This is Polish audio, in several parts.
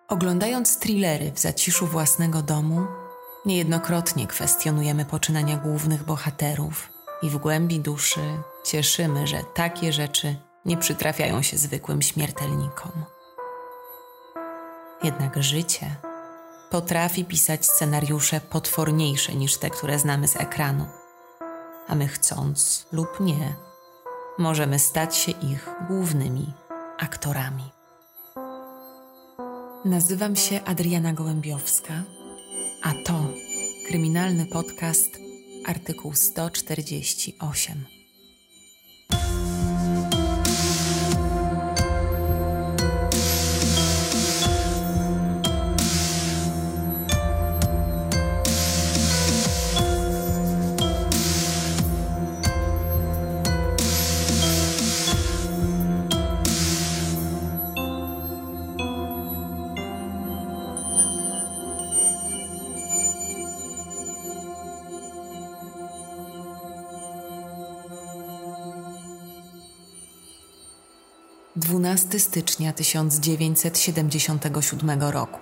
Oglądając thrillery w zaciszu własnego domu, niejednokrotnie kwestionujemy poczynania głównych bohaterów i w głębi duszy cieszymy, że takie rzeczy nie przytrafiają się zwykłym śmiertelnikom. Jednak życie potrafi pisać scenariusze potworniejsze niż te, które znamy z ekranu, a my chcąc lub nie, możemy stać się ich głównymi aktorami. Nazywam się Adriana Gołębiowska, a to kryminalny podcast Artykuł 148. Dwunasty stycznia 1977 roku.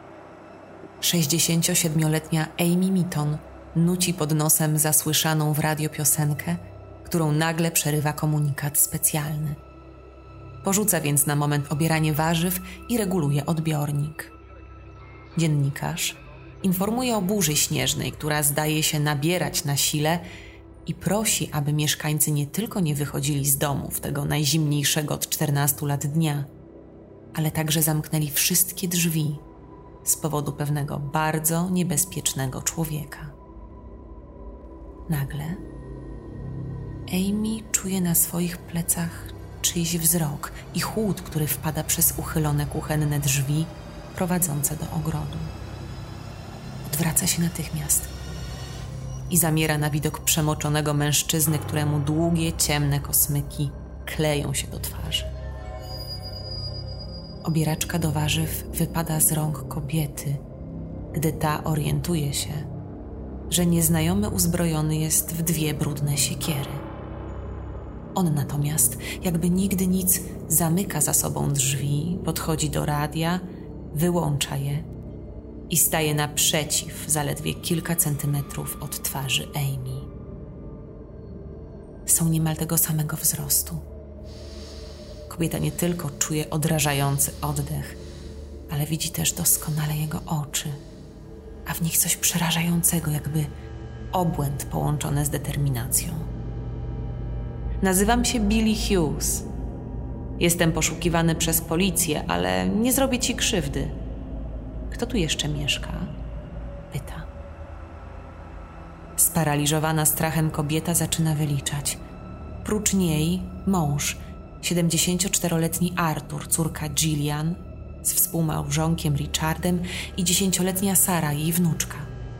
67-letnia Amy Mitton nuci pod nosem zasłyszaną w radio piosenkę, którą nagle przerywa komunikat specjalny. Porzuca więc na moment obieranie warzyw i reguluje odbiornik. Dziennikarz informuje o burzy śnieżnej, która zdaje się nabierać na sile i prosi, aby mieszkańcy nie tylko nie wychodzili z domów tego najzimniejszego od 14 lat dnia, ale także zamknęli wszystkie drzwi z powodu pewnego bardzo niebezpiecznego człowieka. Nagle Amy czuje na swoich plecach czyjś wzrok i chłód, który wpada przez uchylone kuchenne drzwi prowadzące do ogrodu. Odwraca się natychmiast i zamiera na widok przemoczonego mężczyzny, któremu długie, ciemne kosmyki kleją się do twarzy. Obieraczka do warzyw wypada z rąk kobiety, gdy ta orientuje się, że nieznajomy uzbrojony jest w 2 brudne siekiery. On natomiast, jakby nigdy nic, zamyka za sobą drzwi, podchodzi do radia, wyłącza je i staje naprzeciw, zaledwie kilka centymetrów od twarzy Amy. Są niemal tego samego wzrostu. Kobieta nie tylko czuje odrażający oddech, ale widzi też doskonale jego oczy, a w nich coś przerażającego, jakby obłęd połączony z determinacją. Nazywam się Billy Hughes. Jestem poszukiwany przez policję, ale nie zrobię ci krzywdy. Kto tu jeszcze mieszka? Pyta. Sparaliżowana strachem kobieta zaczyna wyliczać. Prócz niej mąż, 74-letni Arthur, córka Gillian z współmałżonkiem Richardem i 10-letnia Sara, jej wnuczka.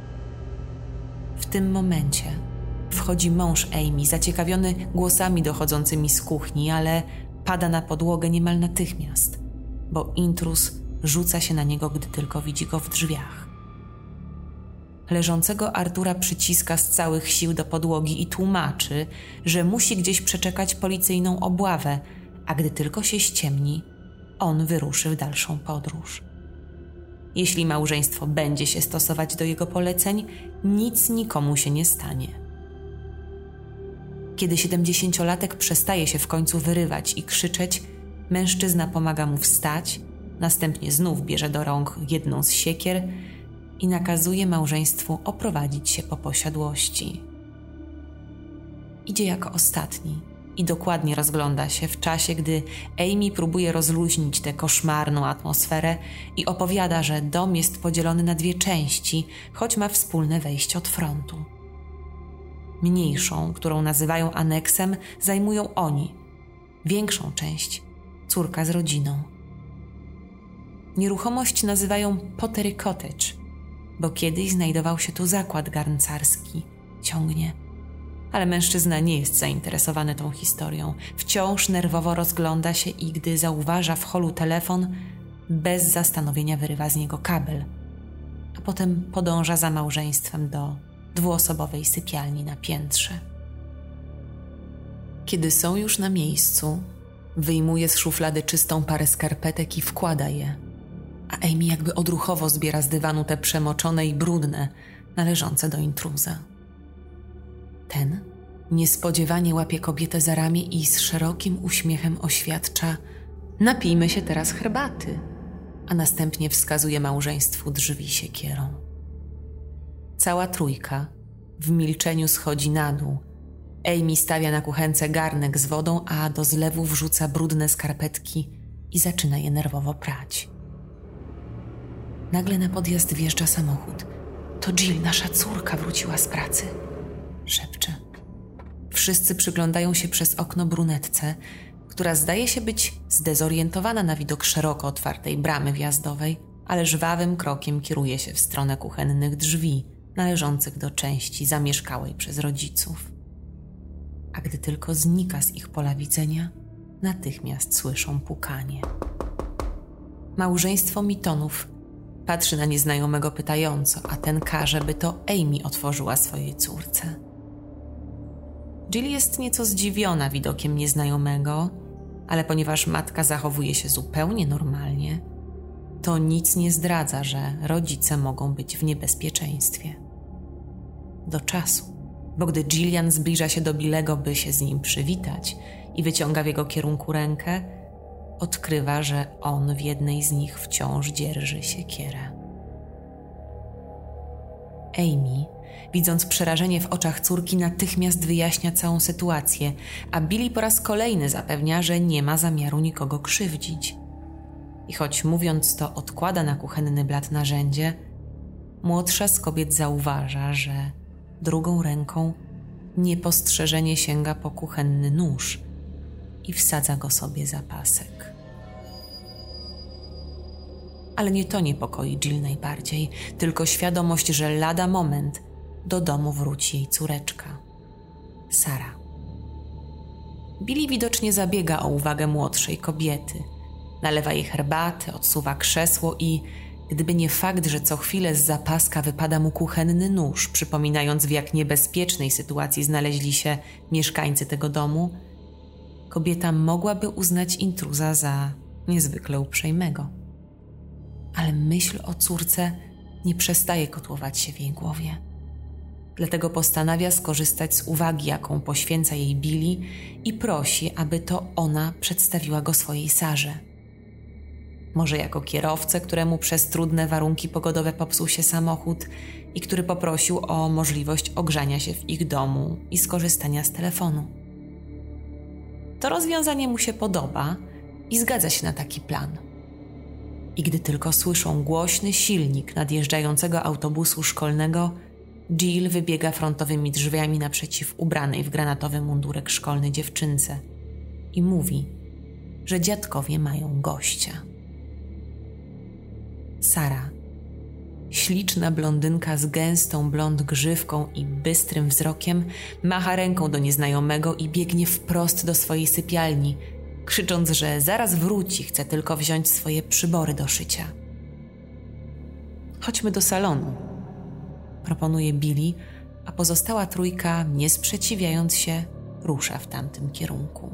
W tym momencie wchodzi mąż Amy, zaciekawiony głosami dochodzącymi z kuchni, ale pada na podłogę niemal natychmiast, bo intruz rzuca się na niego, gdy tylko widzi go w drzwiach. Leżącego Artura przyciska z całych sił do podłogi i tłumaczy, że musi gdzieś przeczekać policyjną obławę, a gdy tylko się ściemni, on wyruszy w dalszą podróż. Jeśli małżeństwo będzie się stosować do jego poleceń, nic nikomu się nie stanie. Kiedy 70-latek przestaje się w końcu wyrywać i krzyczeć, mężczyzna pomaga mu wstać, następnie znów bierze do rąk jedną z siekier i nakazuje małżeństwu oprowadzić się po posiadłości. Idzie jako ostatni i dokładnie rozgląda się w czasie, gdy Amy próbuje rozluźnić tę koszmarną atmosferę i opowiada, że dom jest podzielony na 2 części, choć ma wspólne wejście od frontu. Mniejszą, którą nazywają aneksem, zajmują oni. Większą część córka z rodziną. Nieruchomość nazywają Pottery Cottage, bo kiedyś znajdował się tu zakład garncarski. Ciągnie. Ale mężczyzna nie jest zainteresowany tą historią. Wciąż nerwowo rozgląda się i gdy zauważa w holu telefon, bez zastanowienia wyrywa z niego kabel, a potem podąża za małżeństwem do 2-osobowej sypialni na piętrze. Kiedy są już na miejscu, wyjmuje z szuflady czystą parę skarpetek i wkłada je. a Amy jakby odruchowo zbiera z dywanu te przemoczone i brudne, należące do intruza. Ten niespodziewanie łapie kobietę za ramię i z szerokim uśmiechem oświadcza: napijmy się teraz herbaty, a następnie wskazuje małżeństwu drzwi siekierą. Cała trójka w milczeniu schodzi na dół. Amy stawia na kuchence garnek z wodą, a do zlewu wrzuca brudne skarpetki i zaczyna je nerwowo prać. Nagle na podjazd wjeżdża samochód. To Jill, nasza córka, wróciła z pracy, szepcze. Wszyscy przyglądają się przez okno brunetce, która zdaje się być zdezorientowana na widok szeroko otwartej bramy wjazdowej, ale żwawym krokiem kieruje się w stronę kuchennych drzwi należących do części zamieszkałej przez rodziców. A gdy tylko znika z ich pola widzenia, natychmiast słyszą pukanie. Małżeństwo Mittonów patrzy na nieznajomego pytająco, a ten każe, by to Amy otworzyła swojej córce. Jill jest nieco zdziwiona widokiem nieznajomego, ale ponieważ matka zachowuje się zupełnie normalnie, to nic nie zdradza, że rodzice mogą być w niebezpieczeństwie. Do czasu, bo gdy Gillian zbliża się do Billego, by się z nim przywitać i wyciąga w jego kierunku rękę, odkrywa, że on w jednej z nich wciąż dzierży siekierę. Amy, widząc przerażenie w oczach córki, natychmiast wyjaśnia całą sytuację, a Billy po raz kolejny zapewnia, że nie ma zamiaru nikogo krzywdzić. I choć mówiąc to odkłada na kuchenny blat narzędzie, młodsza z kobiet zauważa, że drugą ręką niepostrzeżenie sięga po kuchenny nóż i wsadza go sobie za pasek. Ale nie to niepokoi Jill najbardziej, tylko świadomość, że lada moment do domu wróci jej córeczka, Sara. Billy widocznie zabiega o uwagę młodszej kobiety. Nalewa jej herbatę, odsuwa krzesło i, gdyby nie fakt, że co chwilę z zapaska wypada mu kuchenny nóż, przypominając, w jak niebezpiecznej sytuacji znaleźli się mieszkańcy tego domu, kobieta mogłaby uznać intruza za niezwykle uprzejmego. Ale myśl o córce nie przestaje kotłować się w jej głowie. Dlatego postanawia skorzystać z uwagi, jaką poświęca jej Billy, i prosi, aby to ona przedstawiła go swojej Sarze. Może jako kierowcę, któremu przez trudne warunki pogodowe popsuł się samochód i który poprosił o możliwość ogrzania się w ich domu i skorzystania z telefonu. To rozwiązanie mu się podoba i zgadza się na taki plan. I gdy tylko słyszą głośny silnik nadjeżdżającego autobusu szkolnego, Jill wybiega frontowymi drzwiami naprzeciw ubranej w granatowy mundurek szkolny dziewczynce i mówi, że dziadkowie mają gościa. Sara, śliczna blondynka z gęstą blond grzywką i bystrym wzrokiem, macha ręką do nieznajomego i biegnie wprost do swojej sypialni, krzycząc, że zaraz wróci, chce tylko wziąć swoje przybory do szycia. Chodźmy do salonu, proponuje Billy, a pozostała trójka, nie sprzeciwiając się, rusza w tamtym kierunku.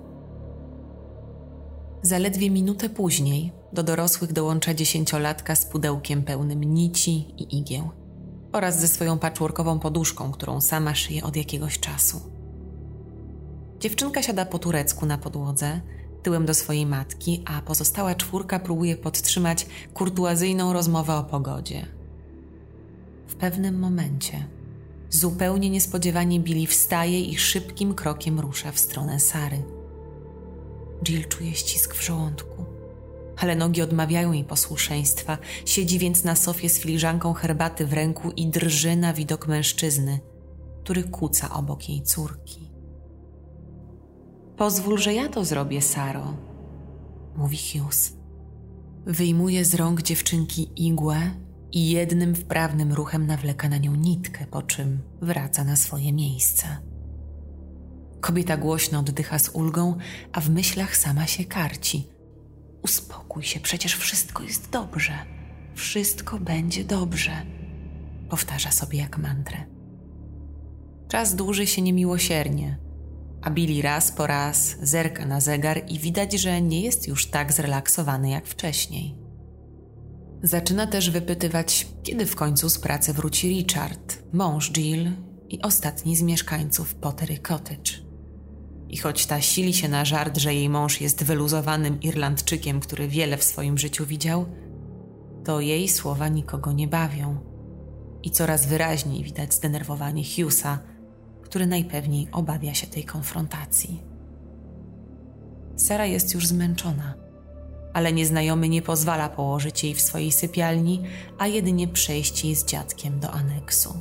Zaledwie minutę później do dorosłych dołącza 10-latka z pudełkiem pełnym nici i igieł oraz ze swoją patchworkową poduszką, którą sama szyje od jakiegoś czasu. Dziewczynka siada po turecku na podłodze, tyłem do swojej matki, a pozostała czwórka próbuje podtrzymać kurtuazyjną rozmowę o pogodzie. W pewnym momencie zupełnie niespodziewanie Billy wstaje i szybkim krokiem rusza w stronę Sary. Jill czuje ścisk w żołądku, ale nogi odmawiają jej posłuszeństwa. Siedzi więc na sofie z filiżanką herbaty w ręku i drży na widok mężczyzny, który kuca obok jej córki. Pozwól, że ja to zrobię, Saro, mówi Hughes. Wyjmuje z rąk dziewczynki igłę i jednym wprawnym ruchem nawleka na nią nitkę, po czym wraca na swoje miejsce. Kobieta głośno oddycha z ulgą, a w myślach sama się karci. Uspokój się, przecież wszystko jest dobrze. Wszystko będzie dobrze, powtarza sobie jak mantrę. Czas dłuży się niemiłosiernie, a Billy raz po raz zerka na zegar i widać, że nie jest już tak zrelaksowany jak wcześniej. Zaczyna też wypytywać, kiedy w końcu z pracy wróci Richard, mąż Jill i ostatni z mieszkańców Pottery Cottage. I choć ta sili się na żart, że jej mąż jest wyluzowanym Irlandczykiem, który wiele w swoim życiu widział, to jej słowa nikogo nie bawią. I coraz wyraźniej widać zdenerwowanie Hughesa, który najpewniej obawia się tej konfrontacji. Sara jest już zmęczona, ale nieznajomy nie pozwala położyć jej w swojej sypialni, a jedynie przejść jej z dziadkiem do aneksu.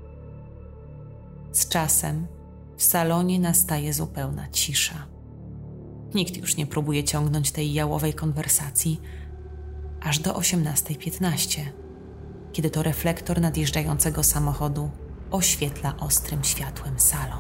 Z czasem w salonie nastaje zupełna cisza. Nikt już nie próbuje ciągnąć tej jałowej konwersacji, aż do 18:15, kiedy to reflektor nadjeżdżającego samochodu oświetla ostrym światłem salon.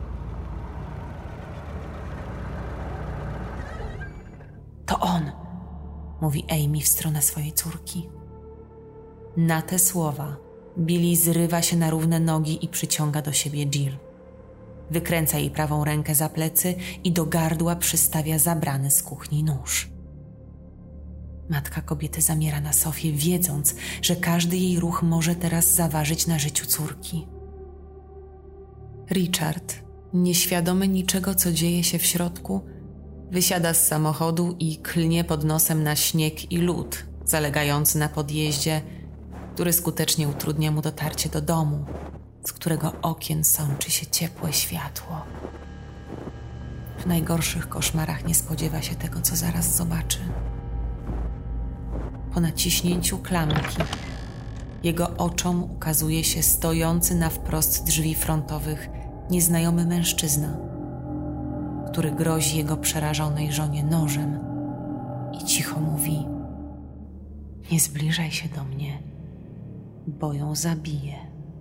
To on, mówi Amy w stronę swojej córki. Na te słowa Billy zrywa się na równe nogi i przyciąga do siebie Jill. Wykręca jej prawą rękę za plecy i do gardła przystawia zabrany z kuchni nóż. Matka kobiety zamiera na sofie, wiedząc, że każdy jej ruch może teraz zaważyć na życiu córki. Richard, nieświadomy niczego, co dzieje się w środku, wysiada z samochodu i klnie pod nosem na śnieg i lód zalegający na podjeździe, który skutecznie utrudnia mu dotarcie do domu, z którego okien sączy się ciepłe światło. W najgorszych koszmarach nie spodziewa się tego, co zaraz zobaczy. Po naciśnięciu klamki jego oczom ukazuje się stojący na wprost drzwi frontowych nieznajomy mężczyzna, który grozi jego przerażonej żonie nożem i cicho mówi: nie zbliżaj się do mnie, bo ją zabiję.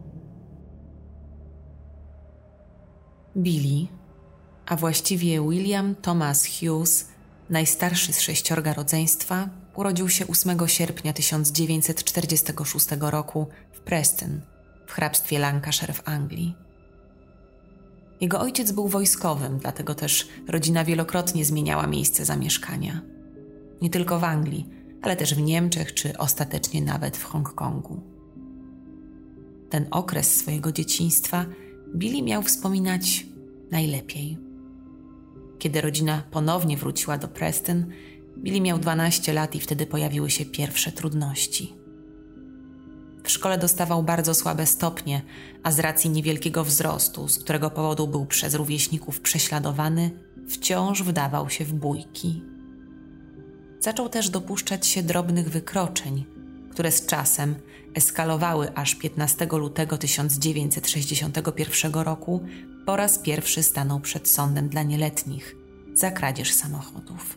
Billy, a właściwie William Thomas Hughes, najstarszy z 6 rodzeństwa, urodził się 8 sierpnia 1946 roku w Preston, w hrabstwie Lancashire w Anglii. Jego ojciec był wojskowym, dlatego też rodzina wielokrotnie zmieniała miejsce zamieszkania. Nie tylko w Anglii, ale też w Niemczech czy ostatecznie nawet w Hongkongu. Ten okres swojego dzieciństwa Billy miał wspominać najlepiej. Kiedy rodzina ponownie wróciła do Preston, Billy miał 12 lat i wtedy pojawiły się pierwsze trudności. W szkole dostawał bardzo słabe stopnie, a z racji niewielkiego wzrostu, z którego powodu był przez rówieśników prześladowany, wciąż wdawał się w bójki. Zaczął też dopuszczać się drobnych wykroczeń, które z czasem eskalowały, aż 15 lutego 1961 roku po raz pierwszy stanął przed sądem dla nieletnich za kradzież samochodów.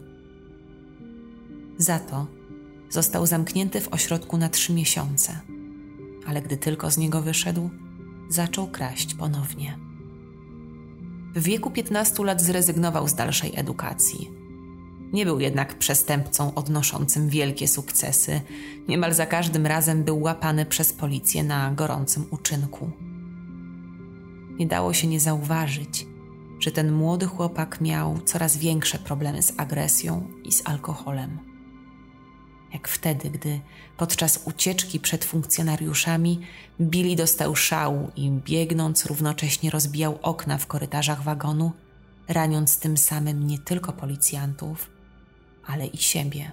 Za to został zamknięty w ośrodku na 3 miesiące, ale gdy tylko z niego wyszedł, zaczął kraść ponownie. W wieku 15 lat zrezygnował z dalszej edukacji. Nie był jednak przestępcą odnoszącym wielkie sukcesy. Niemal za każdym razem był łapany przez policję na gorącym uczynku. Nie dało się nie zauważyć, że ten młody chłopak miał coraz większe problemy z agresją i z alkoholem. Jak wtedy, gdy podczas ucieczki przed funkcjonariuszami Billy dostał szału i biegnąc równocześnie rozbijał okna w korytarzach wagonu, raniąc tym samym nie tylko policjantów, ale i siebie.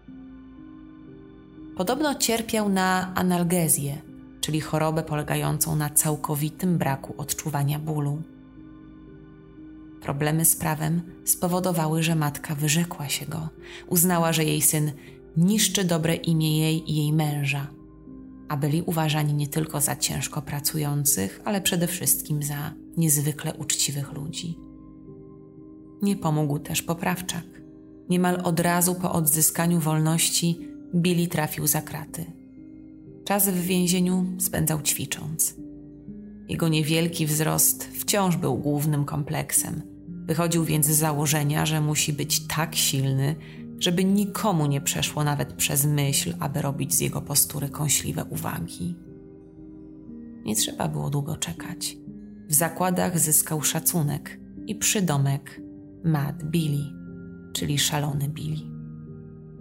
Podobno cierpiał na analgezję, czyli chorobę polegającą na całkowitym braku odczuwania bólu. Problemy z prawem spowodowały, że matka wyrzekła się go. Uznała, że jej syn niszczy dobre imię jej i jej męża, a byli uważani nie tylko za ciężko pracujących, ale przede wszystkim za niezwykle uczciwych ludzi. Nie pomógł też poprawczak. Niemal od razu po odzyskaniu wolności Billy trafił za kraty. Czas w więzieniu spędzał ćwicząc. Jego niewielki wzrost wciąż był głównym kompleksem. Wychodził więc z założenia, że musi być tak silny, żeby nikomu nie przeszło nawet przez myśl, aby robić z jego postury kąśliwe uwagi. Nie trzeba było długo czekać. W zakładach zyskał szacunek i przydomek Mad Billy, czyli szalony Billy.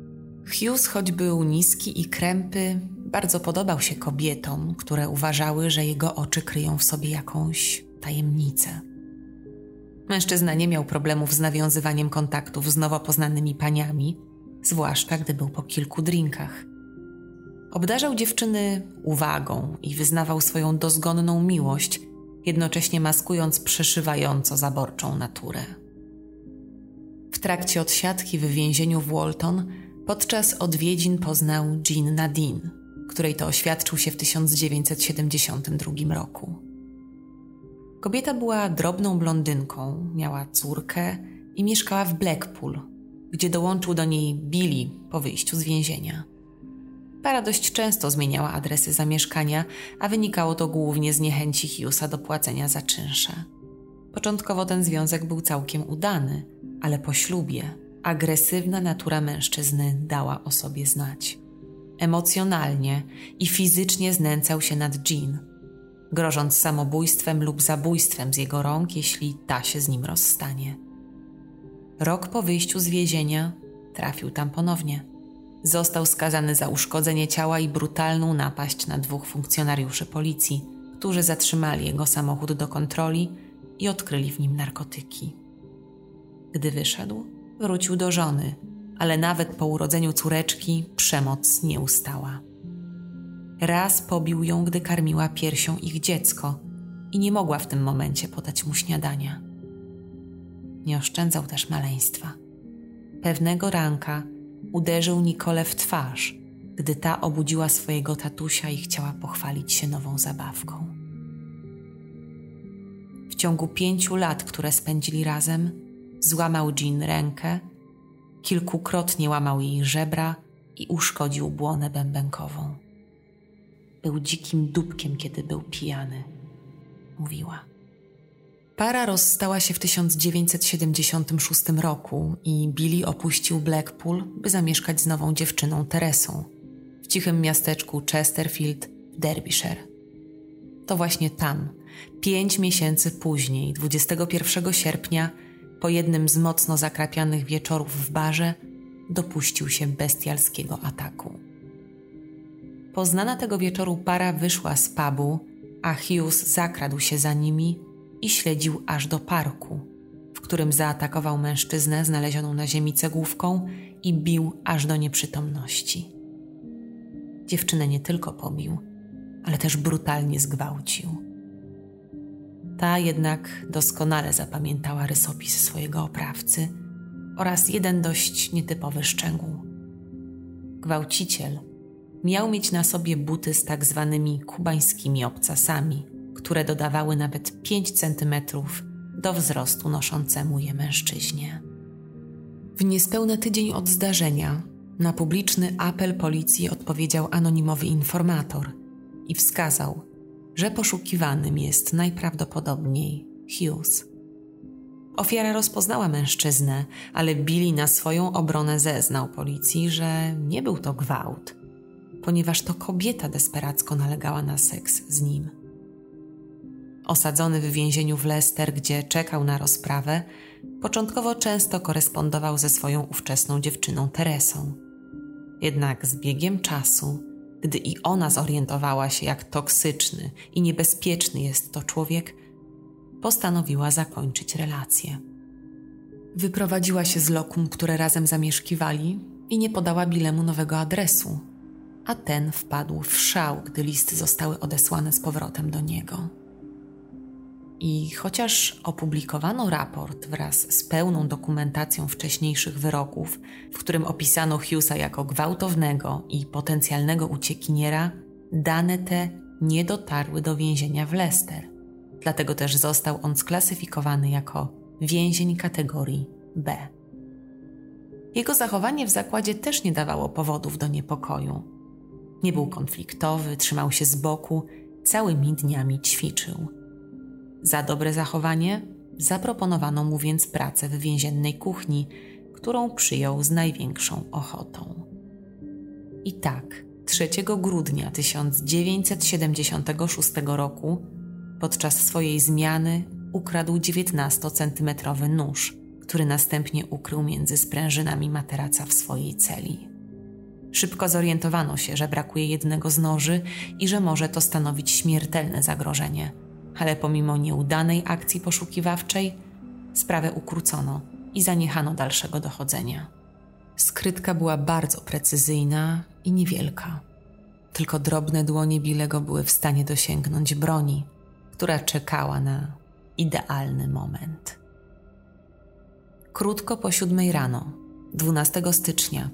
Hughes, choć był niski i krępy, bardzo podobał się kobietom, które uważały, że jego oczy kryją w sobie jakąś tajemnicę. Mężczyzna nie miał problemów z nawiązywaniem kontaktów z nowo poznanymi paniami, zwłaszcza gdy był po kilku drinkach. Obdarzał dziewczyny uwagą i wyznawał swoją dozgonną miłość, jednocześnie maskując przeszywająco zaborczą naturę. W trakcie odsiadki w więzieniu w Walton podczas odwiedzin poznał Jean Nadine, której to oświadczył się w 1972 roku. Kobieta była drobną blondynką, miała córkę i mieszkała w Blackpool, gdzie dołączył do niej Billy po wyjściu z więzienia. Para dość często zmieniała adresy zamieszkania, a wynikało to głównie z niechęci Hughesa do płacenia za czynsze. Początkowo ten związek był całkiem udany, ale po ślubie agresywna natura mężczyzny dała o sobie znać. Emocjonalnie i fizycznie znęcał się nad Jean, grożąc samobójstwem lub zabójstwem z jego rąk, jeśli ta się z nim rozstanie. Rok po wyjściu z więzienia trafił tam ponownie. Został skazany za uszkodzenie ciała i brutalną napaść na 2 funkcjonariuszy policji, którzy zatrzymali jego samochód do kontroli i odkryli w nim narkotyki. Gdy wyszedł, wrócił do żony, ale nawet po urodzeniu córeczki przemoc nie ustała. Raz pobił ją, gdy karmiła piersią ich dziecko i nie mogła w tym momencie podać mu śniadania. Nie oszczędzał też maleństwa. Pewnego ranka uderzył Nicole w twarz, gdy ta obudziła swojego tatusia i chciała pochwalić się nową zabawką. W ciągu 5 lat, które spędzili razem, złamał Jean rękę, kilkukrotnie łamał jej żebra i uszkodził błonę bębenkową. Był dzikim dupkiem, kiedy był pijany, mówiła. Para rozstała się w 1976 roku i Billy opuścił Blackpool, by zamieszkać z nową dziewczyną Teresą w cichym miasteczku Chesterfield w Derbyshire. To właśnie tam, 5 miesięcy później, 21 sierpnia, po jednym z mocno zakrapianych wieczorów w barze, dopuścił się bestialskiego ataku. Poznana tego wieczoru para wyszła z pubu, a Hughes zakradł się za nimi i śledził aż do parku, w którym zaatakował mężczyznę znalezioną na ziemi cegłówką i bił aż do nieprzytomności. Dziewczynę nie tylko pobił, ale też brutalnie zgwałcił. Ta jednak doskonale zapamiętała rysopis swojego oprawcy oraz jeden dość nietypowy szczegół. Gwałciciel miał mieć na sobie buty z tak zwanymi kubańskimi obcasami, które dodawały nawet 5 centymetrów do wzrostu noszącemu je mężczyźnie. W niespełna tydzień od zdarzenia na publiczny apel policji odpowiedział anonimowy informator i wskazał, że poszukiwanym jest najprawdopodobniej Hughes. Ofiara rozpoznała mężczyznę, ale Billy na swoją obronę zeznał policji, że nie był to gwałt, ponieważ to kobieta desperacko nalegała na seks z nim. Osadzony w więzieniu w Leicester, gdzie czekał na rozprawę, początkowo często korespondował ze swoją ówczesną dziewczyną Teresą. Jednak z biegiem czasu, gdy i ona zorientowała się, jak toksyczny i niebezpieczny jest to człowiek, postanowiła zakończyć relację. Wyprowadziła się z lokum, które razem zamieszkiwali, i nie podała Billemu nowego adresu, a ten wpadł w szał, gdy listy zostały odesłane z powrotem do niego. I chociaż opublikowano raport wraz z pełną dokumentacją wcześniejszych wyroków, w którym opisano Hughesa jako gwałtownego i potencjalnego uciekiniera, dane te nie dotarły do więzienia w Leicester. Dlatego też został on sklasyfikowany jako więzień kategorii B. Jego zachowanie w zakładzie też nie dawało powodów do niepokoju. Nie był konfliktowy, trzymał się z boku, całymi dniami ćwiczył. Za dobre zachowanie zaproponowano mu więc pracę w więziennej kuchni, którą przyjął z największą ochotą. I tak 3 grudnia 1976 roku podczas swojej zmiany ukradł 19-centymetrowy nóż, który następnie ukrył między sprężynami materaca w swojej celi. Szybko zorientowano się, że brakuje jednego z noży i że może to stanowić śmiertelne zagrożenie, ale pomimo nieudanej akcji poszukiwawczej sprawę ukrócono i zaniechano dalszego dochodzenia. Skrytka była bardzo precyzyjna i niewielka. Tylko drobne dłonie Billego były w stanie dosięgnąć broni, która czekała na idealny moment. Krótko po 7 rano, 12 stycznia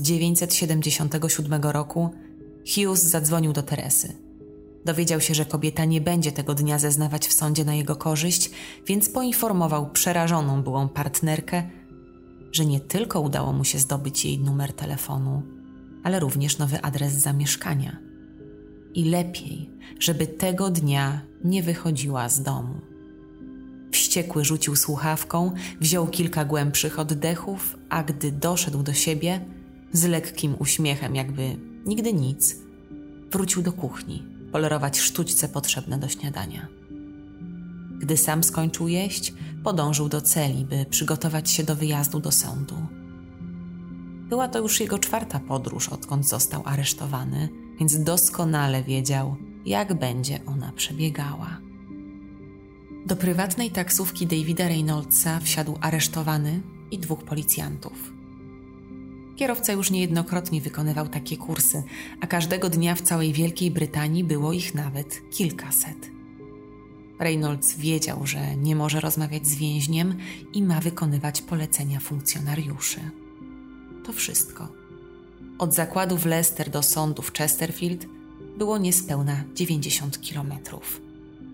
1977 roku, Hughes zadzwonił do Teresy. Dowiedział się, że kobieta nie będzie tego dnia zeznawać w sądzie na jego korzyść, więc poinformował przerażoną byłą partnerkę, że nie tylko udało mu się zdobyć jej numer telefonu, ale również nowy adres zamieszkania. I lepiej, żeby tego dnia nie wychodziła z domu. Wściekły rzucił słuchawką, wziął kilka głębszych oddechów, a gdy doszedł do siebie, z lekkim uśmiechem, jakby nigdy nic, wrócił do kuchni, polerować sztućce potrzebne do śniadania. Gdy sam skończył jeść, podążył do celi, by przygotować się do wyjazdu do sądu. Była to już jego 4. podróż, odkąd został aresztowany, więc doskonale wiedział, jak będzie ona przebiegała. Do prywatnej taksówki Davida Reynoldsa wsiadł aresztowany i 2 policjantów. Kierowca już niejednokrotnie wykonywał takie kursy, a każdego dnia w całej Wielkiej Brytanii było ich nawet kilkaset. Reynolds wiedział, że nie może rozmawiać z więźniem i ma wykonywać polecenia funkcjonariuszy. To wszystko. Od zakładu w Leicester do sądu w Chesterfield było niespełna 90 kilometrów.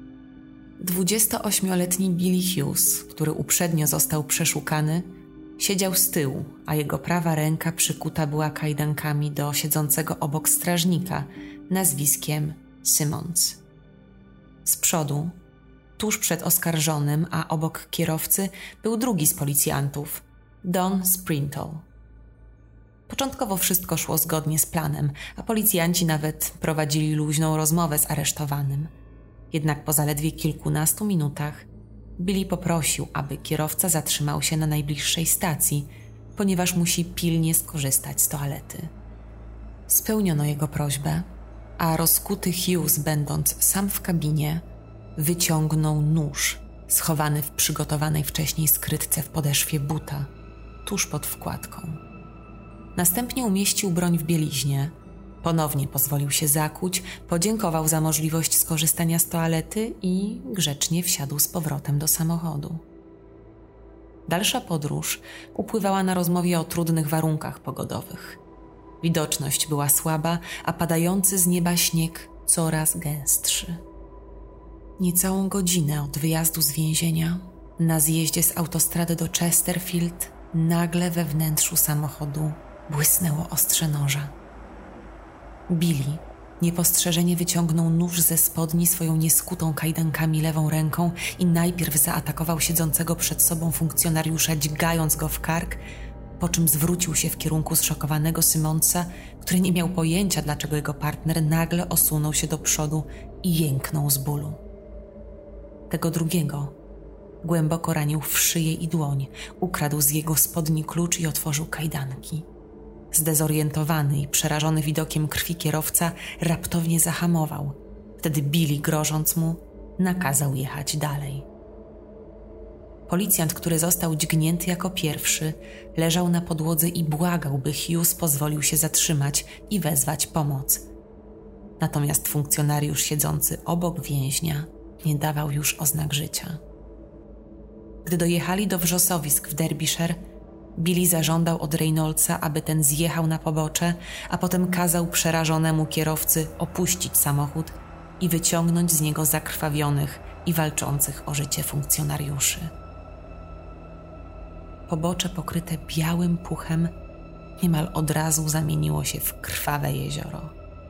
28-letni Billy Hughes, który uprzednio został przeszukany, siedział z tyłu, a jego prawa ręka przykuta była kajdankami do siedzącego obok strażnika nazwiskiem Simmons. Z przodu, tuż przed oskarżonym, a obok kierowcy, był drugi z policjantów, Don Sprintle. Początkowo wszystko szło zgodnie z planem, a policjanci nawet prowadzili luźną rozmowę z aresztowanym. Jednak po zaledwie kilkunastu minutach Billy poprosił, aby kierowca zatrzymał się na najbliższej stacji, ponieważ musi pilnie skorzystać z toalety. Spełniono jego prośbę, a rozkuty Hughes, będąc sam w kabinie, wyciągnął nóż schowany w przygotowanej wcześniej skrytce w podeszwie buta, tuż pod wkładką. Następnie umieścił broń w bieliźnie, ponownie pozwolił się zakuć, podziękował za możliwość skorzystania z toalety i grzecznie wsiadł z powrotem do samochodu. Dalsza podróż upływała na rozmowie o trudnych warunkach pogodowych. Widoczność była słaba, a padający z nieba śnieg coraz gęstszy. Niecałą godzinę od wyjazdu z więzienia, na zjeździe z autostrady do Chesterfield, nagle we wnętrzu samochodu błysnęło ostrze noża. Billy niepostrzeżenie wyciągnął nóż ze spodni swoją nieskutą kajdankami lewą ręką i najpierw zaatakował siedzącego przed sobą funkcjonariusza, dźgając go w kark, po czym zwrócił się w kierunku zszokowanego Simmonsa, który nie miał pojęcia, dlaczego jego partner nagle osunął się do przodu i jęknął z bólu. Tego drugiego głęboko ranił w szyję i dłoń, ukradł z jego spodni klucz i otworzył kajdanki. Zdezorientowany i przerażony widokiem krwi kierowca raptownie zahamował. Wtedy Billy, grożąc mu, nakazał jechać dalej. Policjant, który został dźgnięty jako pierwszy, leżał na podłodze i błagał, by Hughes pozwolił się zatrzymać i wezwać pomoc. Natomiast funkcjonariusz siedzący obok więźnia nie dawał już oznak życia. Gdy dojechali do wrzosowisk w Derbyshire, Billy zażądał od Reynoldsa, aby ten zjechał na pobocze, a potem kazał przerażonemu kierowcy opuścić samochód i wyciągnąć z niego zakrwawionych i walczących o życie funkcjonariuszy. Pobocze pokryte białym puchem niemal od razu zamieniło się w krwawe jezioro.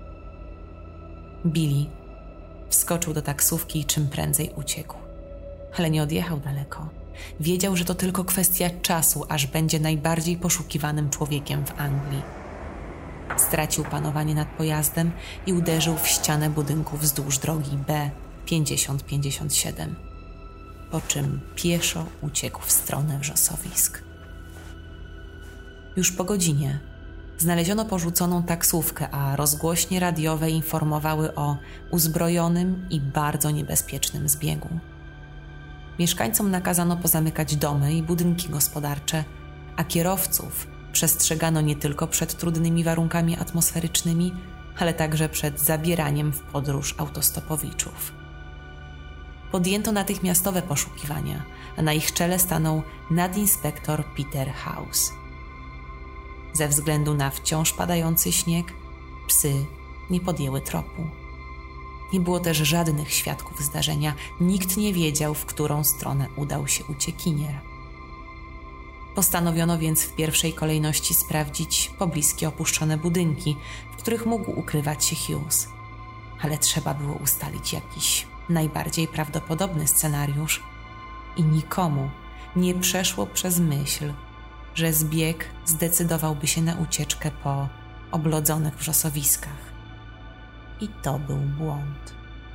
Billy wskoczył do taksówki i czym prędzej uciekł. Ale nie odjechał daleko. Wiedział, że to tylko kwestia czasu, aż będzie najbardziej poszukiwanym człowiekiem w Anglii. Stracił panowanie nad pojazdem i uderzył w ścianę budynku wzdłuż drogi B5057, po czym pieszo uciekł w stronę wrzosowisk. Już po godzinie znaleziono porzuconą taksówkę, a rozgłośnie radiowe informowały o uzbrojonym i bardzo niebezpiecznym zbiegu. Mieszkańcom nakazano pozamykać domy i budynki gospodarcze, a kierowców przestrzegano nie tylko przed trudnymi warunkami atmosferycznymi, ale także przed zabieraniem w podróż autostopowiczów. Podjęto natychmiastowe poszukiwania, a na ich czele stanął nadinspektor Peter House. Ze względu na wciąż padający śnieg, psy nie podjęły tropu. Nie było też żadnych świadków zdarzenia, nikt nie wiedział, w którą stronę udał się uciekinier. Postanowiono więc w pierwszej kolejności sprawdzić pobliskie opuszczone budynki, w których mógł ukrywać się Hughes. Ale trzeba było ustalić jakiś najbardziej prawdopodobny scenariusz i nikomu nie przeszło przez myśl, że zbieg zdecydowałby się na ucieczkę po oblodzonych wrzosowiskach. I to był błąd.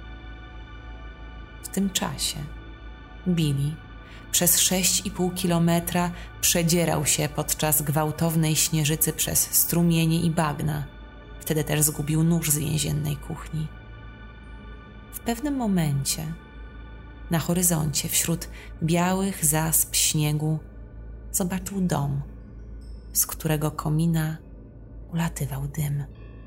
W tym czasie Billy przez 6,5 kilometra przedzierał się podczas gwałtownej śnieżycy przez strumienie i bagna. Wtedy też zgubił nóż z więziennej kuchni. W pewnym momencie na horyzoncie wśród białych zasp śniegu zobaczył dom, z którego komina ulatywał dym.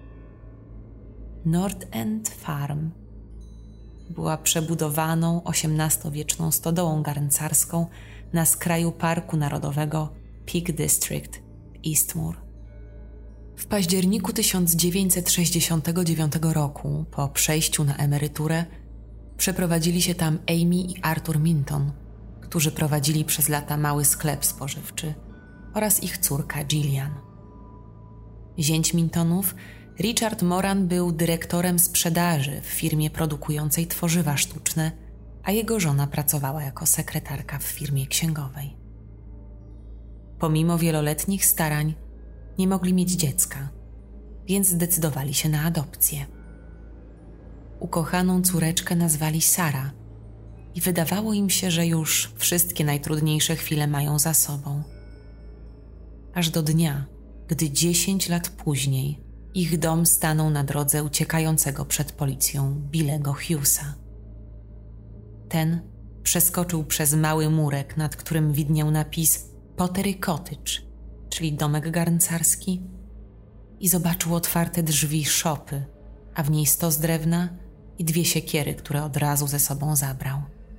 North End Farm była przebudowaną XVIII-wieczną stodołą garncarską na skraju Parku Narodowego Peak District w Eastmoor. W październiku 1969 roku, po przejściu na emeryturę, przeprowadzili się tam Amy i Arthur Minton, którzy prowadzili przez lata mały sklep spożywczy, oraz ich córka Gillian. Zięć Mintonów, Richard Moran, był dyrektorem sprzedaży w firmie produkującej tworzywa sztuczne, a jego żona pracowała jako sekretarka w firmie księgowej. Pomimo wieloletnich starań nie mogli mieć dziecka, więc zdecydowali się na adopcję. Ukochaną córeczkę nazwali Sarah i wydawało im się, że już wszystkie najtrudniejsze chwile mają za sobą. Aż do dnia, gdy 10 lat później ich dom stanął na drodze uciekającego przed policją Billego Hughesa. Ten przeskoczył przez mały murek, nad którym widniał napis Pottery Cottage, czyli domek garncarski, i zobaczył otwarte drzwi szopy, a w niej stos drewna i 2 siekiery, które od razu ze sobą zabrał.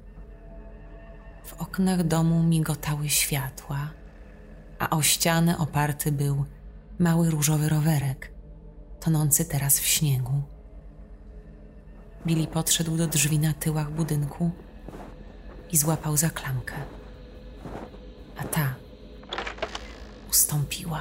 W oknach domu migotały światła, a o ścianę oparty był mały różowy rowerek, tonący teraz w śniegu. Billy podszedł do drzwi na tyłach budynku i złapał za klamkę, a ta ustąpiła.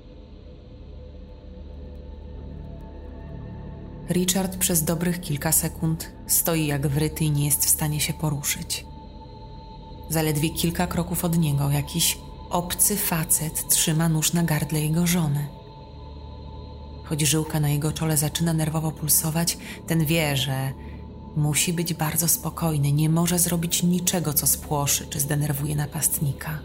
Richard przez dobrych kilka sekund stoi jak wryty i nie jest w stanie się poruszyć. Zaledwie kilka kroków od niego jakiś obcy facet trzyma nóż na gardle jego żony. Choć żyłka na jego czole zaczyna nerwowo pulsować, ten wie, że musi być bardzo spokojny, nie może zrobić niczego, co spłoszy czy zdenerwuje napastnika.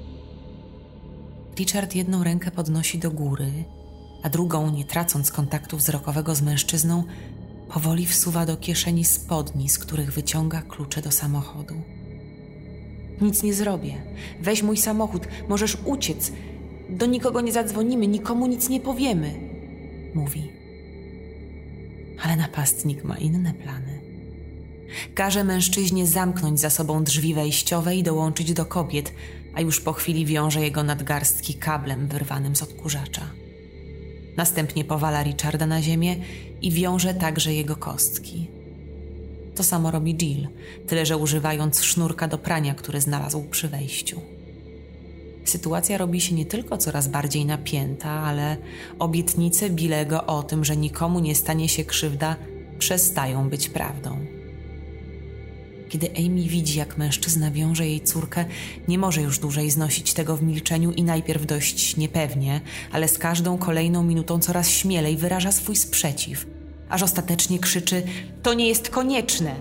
Richard jedną rękę podnosi do góry, a drugą, nie tracąc kontaktu wzrokowego z mężczyzną, powoli wsuwa do kieszeni spodni, z których wyciąga klucze do samochodu. Nic nie zrobię. Weź mój samochód, możesz uciec. Do nikogo nie zadzwonimy, nikomu nic nie powiemy, mówi. Ale napastnik ma inne plany. Każe mężczyźnie zamknąć za sobą drzwi wejściowe i dołączyć do kobiet, a już po chwili wiąże jego nadgarstki kablem wyrwanym z odkurzacza. Następnie powala Richarda na ziemię i wiąże także jego kostki. To samo robi Jill, tyle że używając sznurka do prania, który znalazł przy wejściu. Sytuacja robi się nie tylko coraz bardziej napięta, ale obietnice Billego o tym, że nikomu nie stanie się krzywda, przestają być prawdą. Kiedy Amy widzi, jak mężczyzna wiąże jej córkę, nie może już dłużej znosić tego w milczeniu i najpierw dość niepewnie, ale z każdą kolejną minutą coraz śmielej wyraża swój sprzeciw, aż ostatecznie krzyczy: to nie jest konieczne!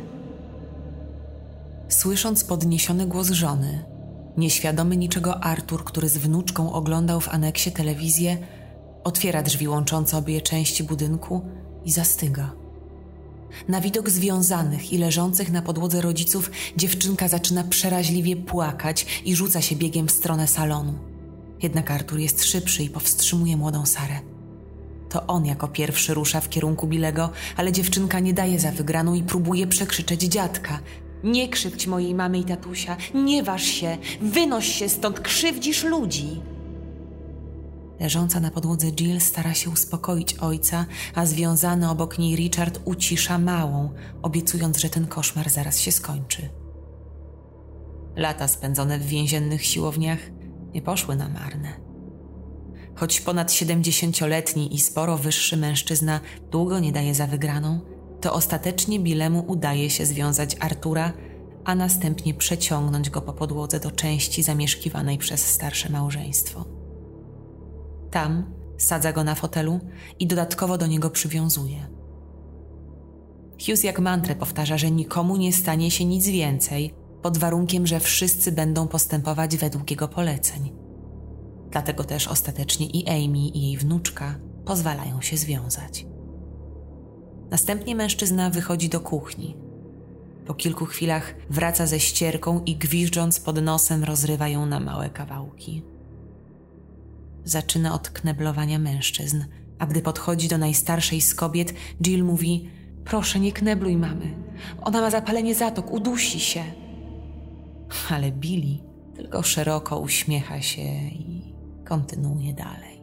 Słysząc podniesiony głos żony, nieświadomy niczego Arthur, który z wnuczką oglądał w aneksie telewizję, Otwiera drzwi łączące obie części budynku i zastyga. Na widok związanych i leżących na podłodze rodziców dziewczynka zaczyna przeraźliwie płakać i rzuca się biegiem w stronę salonu. Jednak Artur jest szybszy i powstrzymuje młodą Sarę. To on jako pierwszy rusza w kierunku Billego, ale dziewczynka nie daje za wygraną i próbuje przekrzyczeć dziadka. Nie krzywdź mojej mamy i tatusia, nie waż się, wynoś się stąd, krzywdzisz ludzi. Leżąca na podłodze Jill stara się uspokoić ojca, a związany obok niej Richard ucisza małą, obiecując, że ten koszmar zaraz się skończy. Lata spędzone w więziennych siłowniach nie poszły na marne. Choć ponad 70-letni i sporo wyższy mężczyzna długo nie daje za wygraną, to ostatecznie Billemu udaje się związać Artura, a następnie przeciągnąć go po podłodze do części zamieszkiwanej przez starsze małżeństwo. Tam sadza go na fotelu i dodatkowo do niego przywiązuje. Hughes jak mantrę powtarza, że nikomu nie stanie się nic więcej, pod warunkiem, że wszyscy będą postępować według jego poleceń. Dlatego też ostatecznie i Amy, i jej wnuczka pozwalają się związać. Następnie mężczyzna wychodzi do kuchni. Po kilku chwilach wraca ze ścierką i gwiżdżąc pod nosem rozrywa ją na małe kawałki. Zaczyna od kneblowania mężczyzn, a gdy podchodzi do najstarszej z kobiet, Jill mówi: proszę, nie knebluj mamy. Ona ma zapalenie zatok, udusi się. Ale Billy tylko szeroko uśmiecha się i kontynuuje dalej.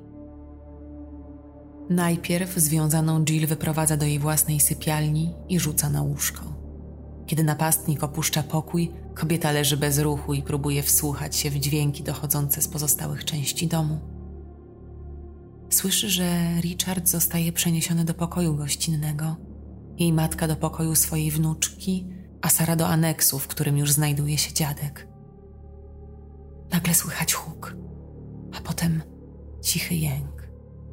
Najpierw związaną Jill wyprowadza do jej własnej sypialni i rzuca na łóżko. Kiedy napastnik opuszcza pokój, kobieta leży bez ruchu i próbuje wsłuchać się w dźwięki dochodzące z pozostałych części domu. Słyszy, że Richard zostaje przeniesiony do pokoju gościnnego, jej matka do pokoju swojej wnuczki, a Sara do aneksu, w którym już znajduje się dziadek. Nagle słychać huk, a potem cichy jęk.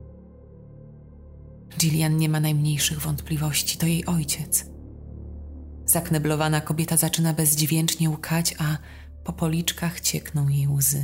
Gillian nie ma najmniejszych wątpliwości, to jej ojciec. Zakneblowana kobieta zaczyna bezdźwięcznie łkać, a po policzkach ciekną jej łzy.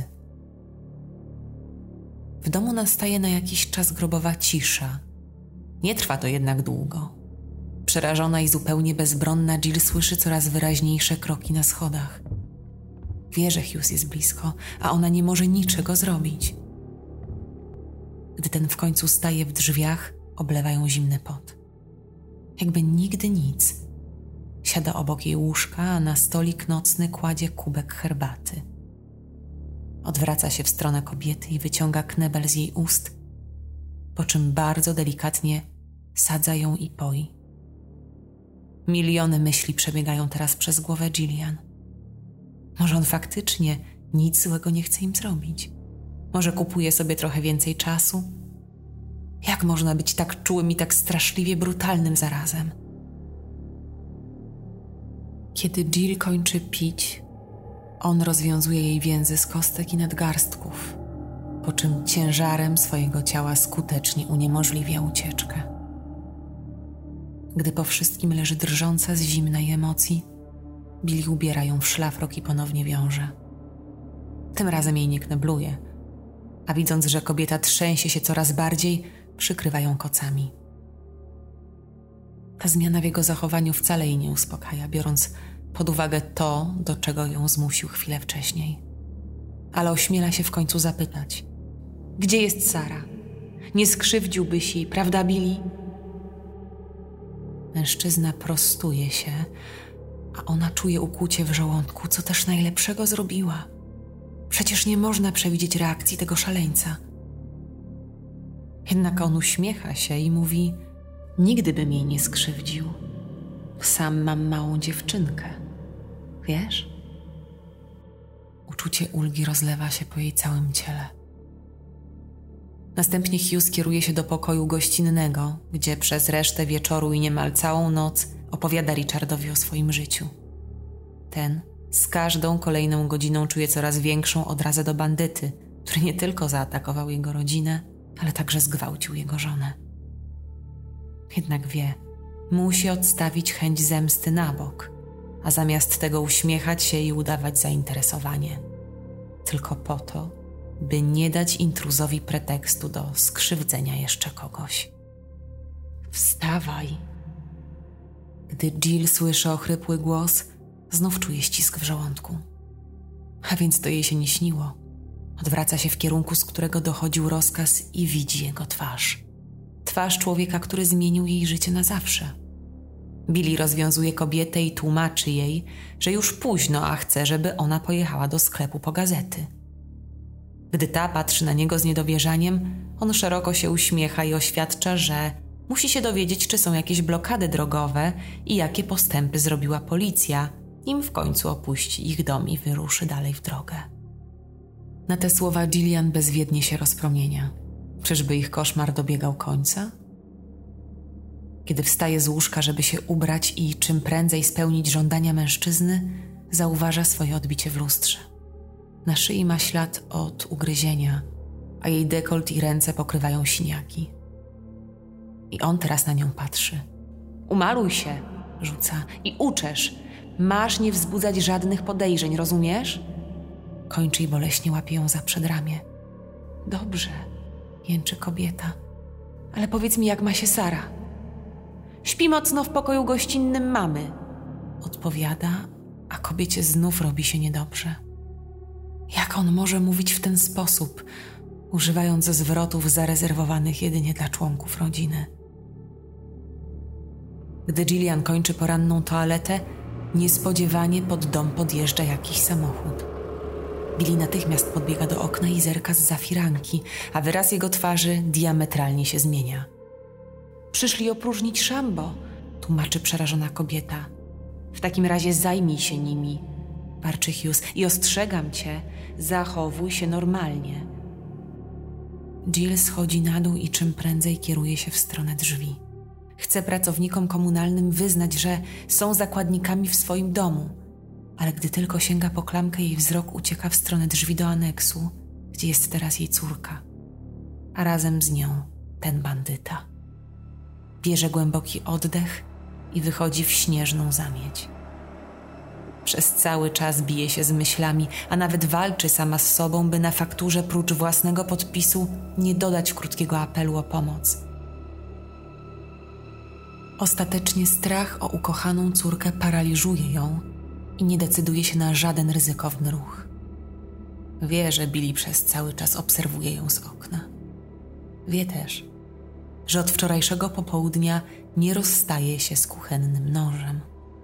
W domu nastaje na jakiś czas grobowa cisza. Nie trwa to jednak długo. Przerażona i zupełnie bezbronna Jill słyszy coraz wyraźniejsze kroki na schodach. Wie, że Hughes jest blisko, a ona nie może niczego zrobić. Gdy ten w końcu staje w drzwiach, oblewa ją zimny pot. Jakby nigdy nic. Siada obok jej łóżka, a na stolik nocny kładzie kubek herbaty. Odwraca się w stronę kobiety i wyciąga knebel z jej ust, po czym bardzo delikatnie sadza ją i poi. Miliony myśli przebiegają teraz przez głowę Gillian. Może on faktycznie nic złego nie chce im zrobić? Może kupuje sobie trochę więcej czasu? Jak można być tak czułym i tak straszliwie brutalnym zarazem? Kiedy Jill kończy pić, on rozwiązuje jej więzy z kostek i nadgarstków, po czym ciężarem swojego ciała skutecznie uniemożliwia ucieczkę. Gdy po wszystkim leży drżąca z zimnej emocji, Billy ubiera ją w szlafrok i ponownie wiąże. Tym razem jej nie knebluje, a widząc, że kobieta trzęsie się coraz bardziej, przykrywa ją kocami. Ta zmiana w jego zachowaniu wcale jej nie uspokaja, biorąc pod uwagę to, do czego ją zmusił chwilę wcześniej. Ale ośmiela się w końcu zapytać: gdzie jest Sara? Nie skrzywdziłbyś jej, prawda, Billy? Mężczyzna prostuje się, a ona czuje ukłucie w żołądku, co też najlepszego zrobiła. Przecież nie można przewidzieć reakcji tego szaleńca. Jednak on uśmiecha się i mówi: nigdy bym jej nie skrzywdził. Sam mam małą dziewczynkę. Wiesz? Uczucie ulgi rozlewa się po jej całym ciele. Następnie Hughes kieruje się do pokoju gościnnego, gdzie przez resztę wieczoru i niemal całą noc opowiada Richardowi o swoim życiu. Ten z każdą kolejną godziną czuje coraz większą odrazę do bandyty, który nie tylko zaatakował jego rodzinę, ale także zgwałcił jego żonę. Jednak wie, musi odstawić chęć zemsty na bok, a zamiast tego uśmiechać się i udawać zainteresowanie. Tylko po to, by nie dać intruzowi pretekstu do skrzywdzenia jeszcze kogoś. Wstawaj. Gdy Jill słyszy ochrypły głos, znów czuje ścisk w żołądku. A więc to jej się nie śniło. Odwraca się w kierunku, z którego dochodził rozkaz i widzi jego twarz. Twarz człowieka, który zmienił jej życie na zawsze. Billy rozwiązuje kobietę i tłumaczy jej, że już późno, a chce, żeby ona pojechała do sklepu po gazety. Gdy ta patrzy na niego z niedowierzaniem, on szeroko się uśmiecha i oświadcza, że musi się dowiedzieć, czy są jakieś blokady drogowe i jakie postępy zrobiła policja, nim w końcu opuści ich dom i wyruszy dalej w drogę. Na te słowa Gillian bezwiednie się rozpromienia. Czyżby ich koszmar dobiegał końca? Kiedy wstaje z łóżka, żeby się ubrać i czym prędzej spełnić żądania mężczyzny, zauważa swoje odbicie w lustrze. Na szyi ma ślad od ugryzienia, a jej dekolt i ręce pokrywają siniaki. I on teraz na nią patrzy. Umaluj się, rzuca, i uczesz. Masz nie wzbudzać żadnych podejrzeń, rozumiesz? Kończy i boleśnie łapie ją za przedramię. Dobrze, jęczy kobieta. Ale powiedz mi, jak ma się Sara? Śpi mocno w pokoju gościnnym mamy, odpowiada, a kobiecie znów robi się niedobrze. Jak on może mówić w ten sposób, używając zwrotów zarezerwowanych jedynie dla członków rodziny? Gdy Gillian kończy poranną toaletę, niespodziewanie pod dom podjeżdża jakiś samochód. Billy natychmiast podbiega do okna i zerka zza firanki, a wyraz jego twarzy diametralnie się zmienia. Przyszli opróżnić szambo, tłumaczy przerażona kobieta. W takim razie zajmij się nimi, warczy Hughes, i ostrzegam cię, zachowuj się normalnie. Jill schodzi na dół i czym prędzej kieruje się w stronę drzwi. Chce pracownikom komunalnym wyznać, że są zakładnikami w swoim domu, ale gdy tylko sięga po klamkę, jej wzrok ucieka w stronę drzwi do aneksu, gdzie jest teraz jej córka, a razem z nią ten bandyta. Bierze głęboki oddech i wychodzi w śnieżną zamieć. Przez cały czas bije się z myślami, a nawet walczy sama z sobą, by na fakturze prócz własnego podpisu nie dodać krótkiego apelu o pomoc. Ostatecznie strach o ukochaną córkę paraliżuje ją i nie decyduje się na żaden ryzykowny ruch. Wie, że Billy przez cały czas obserwuje ją z okna. Wie też, że od wczorajszego popołudnia nie rozstaje się z kuchennym nożem.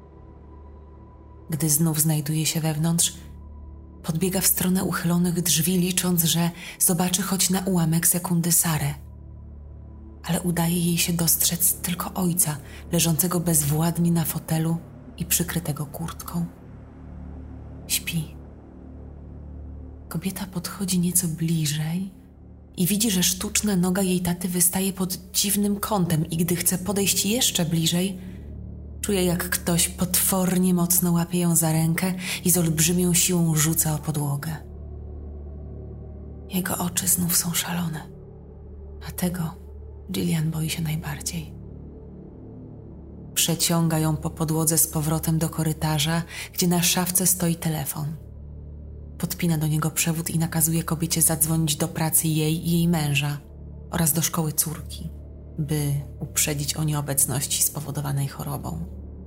Gdy znów znajduje się wewnątrz, podbiega w stronę uchylonych drzwi, licząc, że zobaczy choć na ułamek sekundy Sarę. Ale udaje jej się dostrzec tylko ojca, leżącego bezwładnie na fotelu i przykrytego kurtką. Śpi. Kobieta podchodzi nieco bliżej i widzi, że sztuczna noga jej taty wystaje pod dziwnym kątem, i gdy chce podejść jeszcze bliżej, czuje, jak ktoś potwornie mocno łapie ją za rękę i z olbrzymią siłą rzuca o podłogę. Jego oczy znów są szalone, a tego Gillian boi się najbardziej. Przeciąga ją po podłodze z powrotem do korytarza, gdzie na szafce stoi telefon. Podpina do niego przewód i nakazuje kobiecie zadzwonić do pracy jej i jej męża oraz do szkoły córki, by uprzedzić o nieobecności spowodowanej chorobą.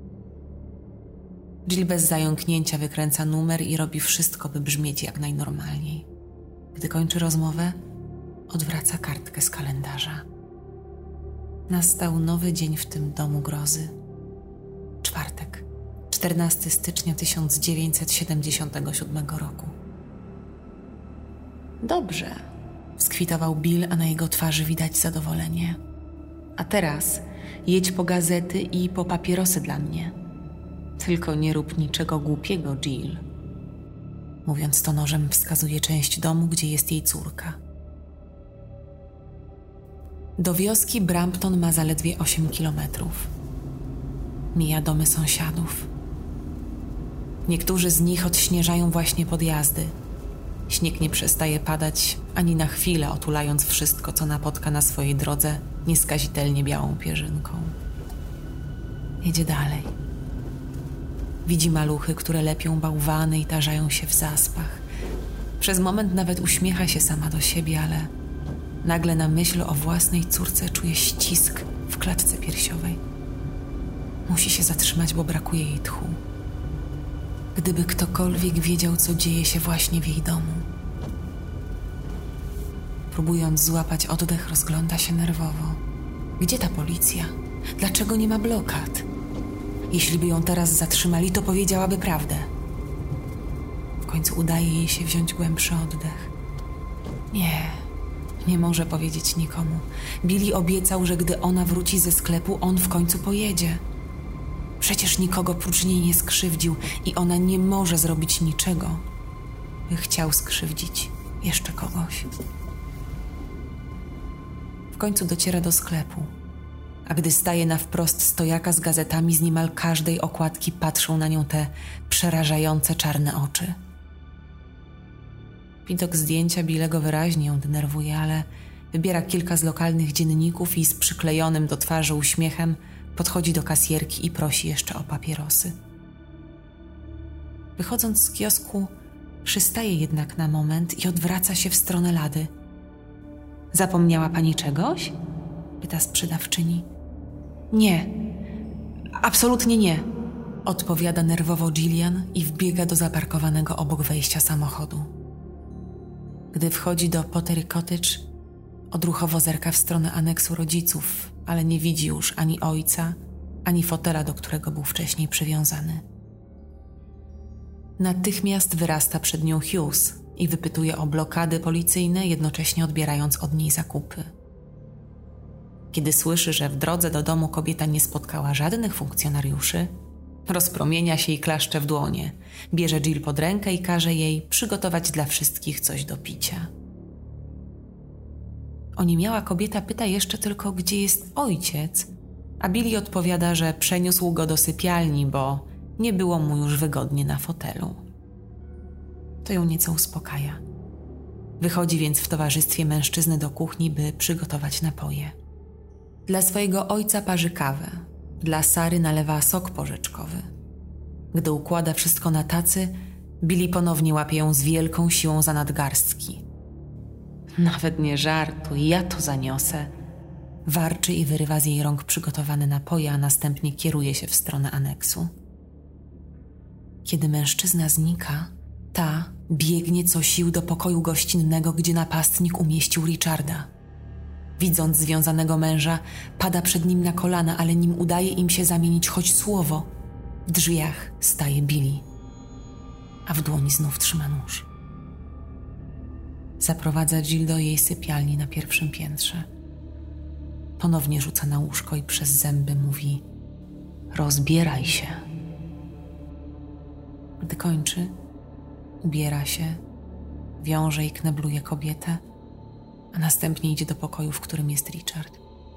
Jill bez zająknięcia wykręca numer i robi wszystko, by brzmieć jak najnormalniej. Gdy kończy rozmowę, odwraca kartkę z kalendarza. Nastał nowy dzień w tym domu grozy. Czwartek, 14 stycznia 1977 roku. Dobrze, skwitował Bill, a na jego twarzy widać zadowolenie. A teraz jedź po gazety i po papierosy dla mnie. Tylko nie rób niczego głupiego, Jill. Mówiąc to, nożem wskazuje część domu, gdzie jest jej córka. Do wioski Brampton ma zaledwie 8 kilometrów. Mija domy sąsiadów. Niektórzy z nich odśnieżają właśnie podjazdy. Śnieg nie przestaje padać ani na chwilę, otulając wszystko, co napotka na swojej drodze nieskazitelnie białą pierzynką. Jedzie dalej. Widzi maluchy, które lepią bałwany i tarzają się w zaspach. Przez moment nawet uśmiecha się sama do siebie, ale nagle na myśl o własnej córce czuje ścisk w klatce piersiowej. Musi się zatrzymać, bo brakuje jej tchu. Gdyby ktokolwiek wiedział, co dzieje się właśnie w jej domu. Próbując złapać oddech, rozgląda się nerwowo. Gdzie ta policja? Dlaczego nie ma blokad? Jeśli by ją teraz zatrzymali, to powiedziałaby prawdę. W końcu udaje jej się wziąć głębszy oddech. Nie może powiedzieć nikomu. Billy obiecał, że gdy ona wróci ze sklepu, on w końcu pojedzie. Przecież nikogo prócz niej nie skrzywdził i ona nie może zrobić niczego, by chciał skrzywdzić jeszcze kogoś. W końcu dociera do sklepu, a gdy staje na wprost stojaka z gazetami, z niemal każdej okładki patrzą na nią te przerażające czarne oczy. Widok zdjęcia Billego wyraźnie ją denerwuje, ale wybiera kilka z lokalnych dzienników i z przyklejonym do twarzy uśmiechem podchodzi do kasjerki i prosi jeszcze o papierosy. Wychodząc z kiosku, przystaje jednak na moment i odwraca się w stronę lady. Zapomniała pani czegoś? Pyta sprzedawczyni. Nie, absolutnie nie, odpowiada nerwowo Gillian i wbiega do zaparkowanego obok wejścia samochodu. Gdy wchodzi do Pottery Cottage, odruchowo zerka w stronę aneksu rodziców, ale nie widzi już ani ojca, ani fotela, do którego był wcześniej przywiązany. Natychmiast wyrasta przed nią Hughes i wypytuje o blokady policyjne, jednocześnie odbierając od niej zakupy. Kiedy słyszy, że w drodze do domu kobieta nie spotkała żadnych funkcjonariuszy, rozpromienia się i klaszcze w dłonie, bierze Jill pod rękę i każe jej przygotować dla wszystkich coś do picia. Oniemiała kobieta pyta jeszcze tylko, gdzie jest ojciec, a Billy odpowiada, że przeniósł go do sypialni, bo nie było mu już wygodnie na fotelu. To ją nieco uspokaja. Wychodzi więc w towarzystwie mężczyzny do kuchni, by przygotować napoje. Dla swojego ojca parzy kawę, dla Sary nalewa sok porzeczkowy. Gdy układa wszystko na tacy, Billy ponownie łapie ją z wielką siłą za nadgarstki. Nawet nie żartuj, ja to zaniosę. Warczy i wyrywa z jej rąk przygotowane napoje, a następnie kieruje się w stronę aneksu. Kiedy mężczyzna znika, ta biegnie co sił do pokoju gościnnego, gdzie napastnik umieścił Richarda. Widząc związanego męża, pada przed nim na kolana, ale nim udaje im się zamienić choć słowo, w drzwiach staje Billy, a w dłoni znów trzyma nóż. Zaprowadza Jill do jej sypialni na pierwszym piętrze. Ponownie rzuca na łóżko i przez zęby mówi: rozbieraj się. Gdy kończy, ubiera się, wiąże i knebluje kobietę, a następnie idzie do pokoju, w którym jest Richard.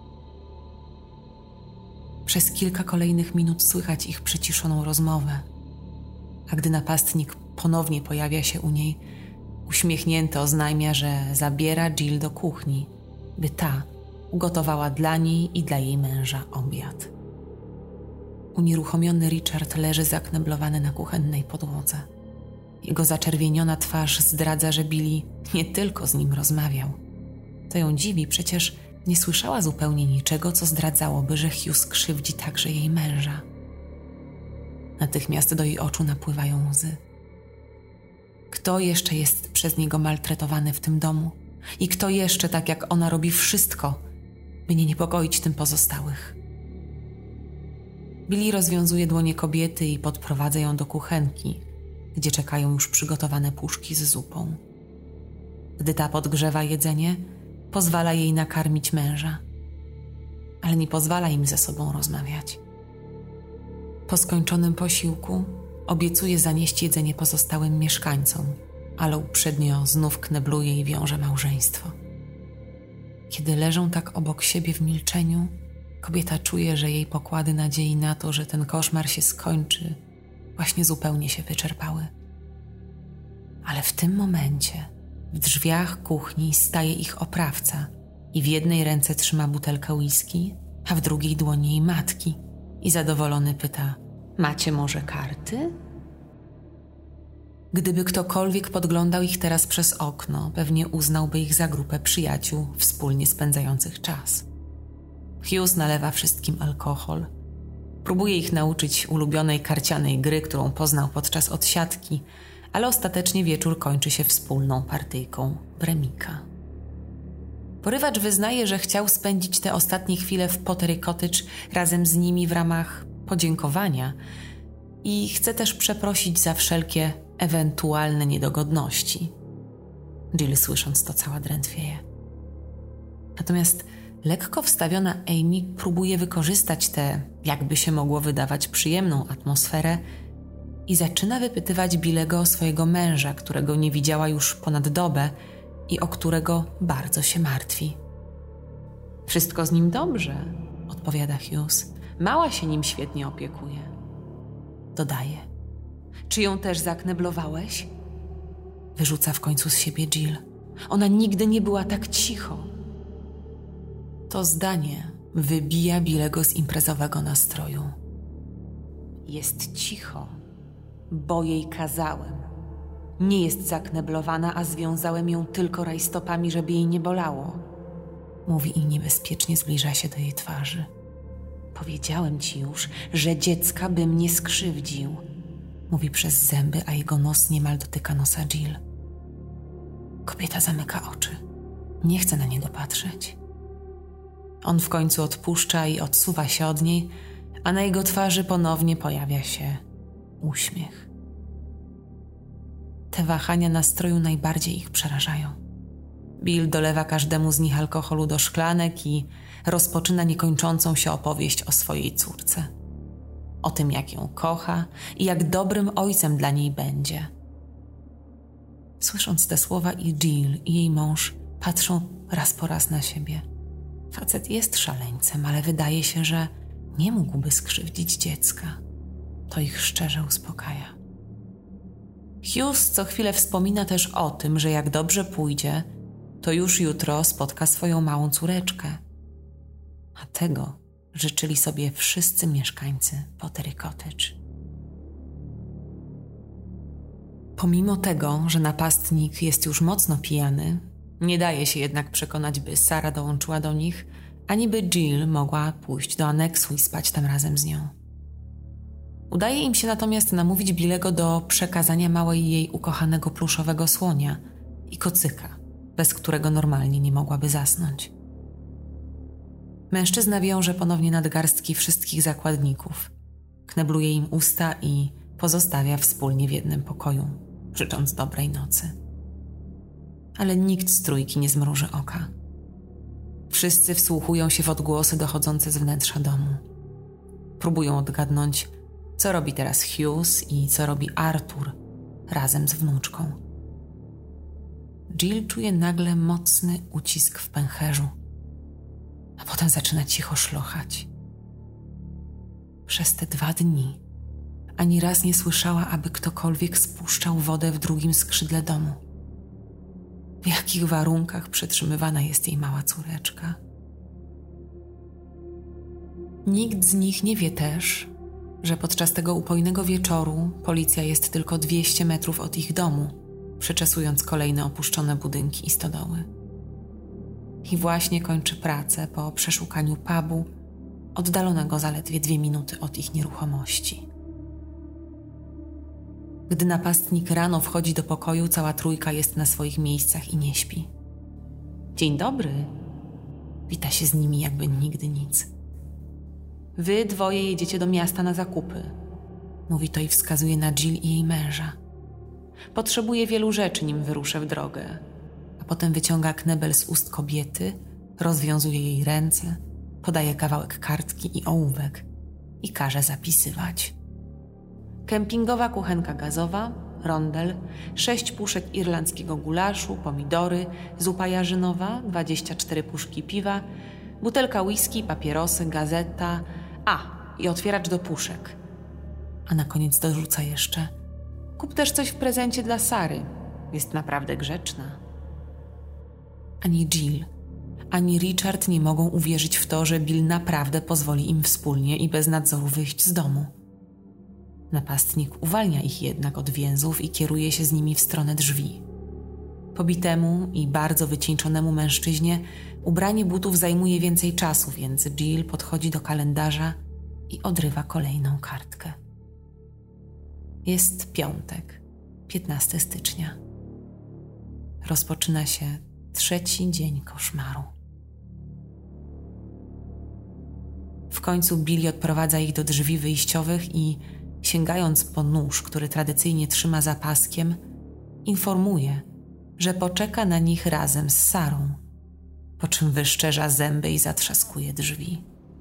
Przez kilka kolejnych minut słychać ich przyciszoną rozmowę, a gdy napastnik ponownie pojawia się u niej, uśmiechnięty oznajmia, że zabiera Jill do kuchni, by ta ugotowała dla niej i dla jej męża obiad. Unieruchomiony Richard leży zakneblowany na kuchennej podłodze. Jego zaczerwieniona twarz zdradza, że Billy nie tylko z nim rozmawiał. To ją dziwi, przecież nie słyszała zupełnie niczego, co zdradzałoby, że Hughes krzywdzi także jej męża. Natychmiast do jej oczu napływają łzy. Kto jeszcze jest przez niego maltretowany w tym domu? I kto jeszcze, tak jak ona, robi wszystko, by nie niepokoić tym pozostałych? Billy rozwiązuje dłonie kobiety i podprowadza ją do kuchenki, gdzie czekają już przygotowane puszki z zupą. Gdy ta podgrzewa jedzenie, pozwala jej nakarmić męża, ale nie pozwala im ze sobą rozmawiać. Po skończonym posiłku obiecuje zanieść jedzenie pozostałym mieszkańcom, ale uprzednio znów knebluje i wiąże małżeństwo. Kiedy leżą tak obok siebie w milczeniu, kobieta czuje, że jej pokłady nadziei na to, że ten koszmar się skończy, właśnie zupełnie się wyczerpały. Ale w tym momencie w drzwiach kuchni staje ich oprawca i w jednej ręce trzyma butelkę whisky, a w drugiej dłoni jej matki i zadowolony pyta: macie może karty? Gdyby ktokolwiek podglądał ich teraz przez okno, pewnie uznałby ich za grupę przyjaciół wspólnie spędzających czas. Hughes nalewa wszystkim alkohol. Próbuje ich nauczyć ulubionej karcianej gry, którą poznał podczas odsiadki, ale ostatecznie wieczór kończy się wspólną partyjką w remika. Porywacz wyznaje, że chciał spędzić te ostatnie chwile w Pottery Cottage razem z nimi w ramach podziękowania i chce też przeprosić za wszelkie ewentualne niedogodności. Jill, słysząc to, cała drętwieje. Natomiast lekko wstawiona Amy próbuje wykorzystać tę, jakby się mogło wydawać, przyjemną atmosferę i zaczyna wypytywać Billego o swojego męża, którego nie widziała już ponad dobę i o którego bardzo się martwi. Wszystko z nim dobrze, odpowiada Hughes. Mała się nim świetnie opiekuje. Dodaje. Czy ją też zakneblowałeś? Wyrzuca w końcu z siebie Jill. Ona nigdy nie była tak cicho. To zdanie wybija Billego z imprezowego nastroju. Jest cicho, bo jej kazałem. Nie jest zakneblowana, a związałem ją tylko rajstopami, żeby jej nie bolało. Mówi i niebezpiecznie zbliża się do jej twarzy. Powiedziałem ci już, że dziecka bym nie skrzywdził. Mówi przez zęby, a jego nos niemal dotyka nosa Jill. Kobieta zamyka oczy. Nie chce na niego patrzeć. On w końcu odpuszcza i odsuwa się od niej, a na jego twarzy ponownie pojawia się uśmiech. Te wahania nastroju najbardziej ich przerażają. Bill dolewa każdemu z nich alkoholu do szklanek i rozpoczyna niekończącą się opowieść o swojej córce. O tym, jak ją kocha i jak dobrym ojcem dla niej będzie. Słysząc te słowa, i Jill, i jej mąż patrzą raz po raz na siebie. Facet jest szaleńcem, ale wydaje się, że nie mógłby skrzywdzić dziecka. To ich szczerze uspokaja. Hughes co chwilę wspomina też o tym, że jak dobrze pójdzie, to już jutro spotka swoją małą córeczkę. A tego życzyli sobie wszyscy mieszkańcy Pottery Cottage. Pomimo tego, że napastnik jest już mocno pijany, nie daje się jednak przekonać, by Sarah dołączyła do nich, ani by Jill mogła pójść do aneksu i spać tam razem z nią. Udaje im się natomiast namówić Billego do przekazania małej jej ukochanego pluszowego słonia i kocyka, bez którego normalnie nie mogłaby zasnąć. Mężczyzna wiąże ponownie nadgarstki wszystkich zakładników, knebluje im usta i pozostawia wspólnie w jednym pokoju, życząc dobrej nocy. Ale nikt z trójki nie zmruży oka. Wszyscy wsłuchują się w odgłosy dochodzące z wnętrza domu. Próbują odgadnąć, co robi teraz Hughes i co robi Arthur razem z wnuczką. Jill czuje nagle mocny ucisk w pęcherzu, a potem zaczyna cicho szlochać. Przez te 2 dni ani raz nie słyszała, aby ktokolwiek spuszczał wodę w drugim skrzydle domu. W jakich warunkach przetrzymywana jest jej mała córeczka. Nikt z nich nie wie też, że podczas tego upojnego wieczoru policja jest tylko 200 metrów od ich domu, przeczesując kolejne opuszczone budynki i stodoły. I właśnie kończy pracę po przeszukaniu pubu, oddalonego zaledwie 2 minuty od ich nieruchomości. Gdy napastnik rano wchodzi do pokoju, cała trójka jest na swoich miejscach i nie śpi. Dzień dobry. Wita się z nimi jakby nigdy nic. Wy 2 jedziecie do miasta na zakupy. Mówi to i wskazuje na Jill i jej męża. Potrzebuję wielu rzeczy, nim wyruszę w drogę. A potem wyciąga knebel z ust kobiety, rozwiązuje jej ręce, podaje kawałek kartki i ołówek i każe zapisywać. Kempingowa kuchenka gazowa, rondel, 6 puszek irlandzkiego gulaszu, pomidory, zupa jarzynowa, 24 puszki piwa, butelka whisky, papierosy, gazeta, i otwieracz do puszek. A na koniec dorzuca jeszcze: kup też coś w prezencie dla Sary. Jest naprawdę grzeczna. Ani Jill, ani Richard nie mogą uwierzyć w to, że Bill naprawdę pozwoli im wspólnie i bez nadzoru wyjść z domu. Napastnik uwalnia ich jednak od więzów i kieruje się z nimi w stronę drzwi. Pobitemu i bardzo wycieńczonemu mężczyźnie ubranie butów zajmuje więcej czasu, więc Jill podchodzi do kalendarza i odrywa kolejną kartkę. Jest piątek, 15 stycznia. Rozpoczyna się 3. dzień koszmaru. W końcu Billy odprowadza ich do drzwi wyjściowych i, sięgając po nóż, który tradycyjnie trzyma za paskiem, informuje, że poczeka na nich razem z Sarą, po czym wyszczerza zęby i zatrzaskuje drzwi.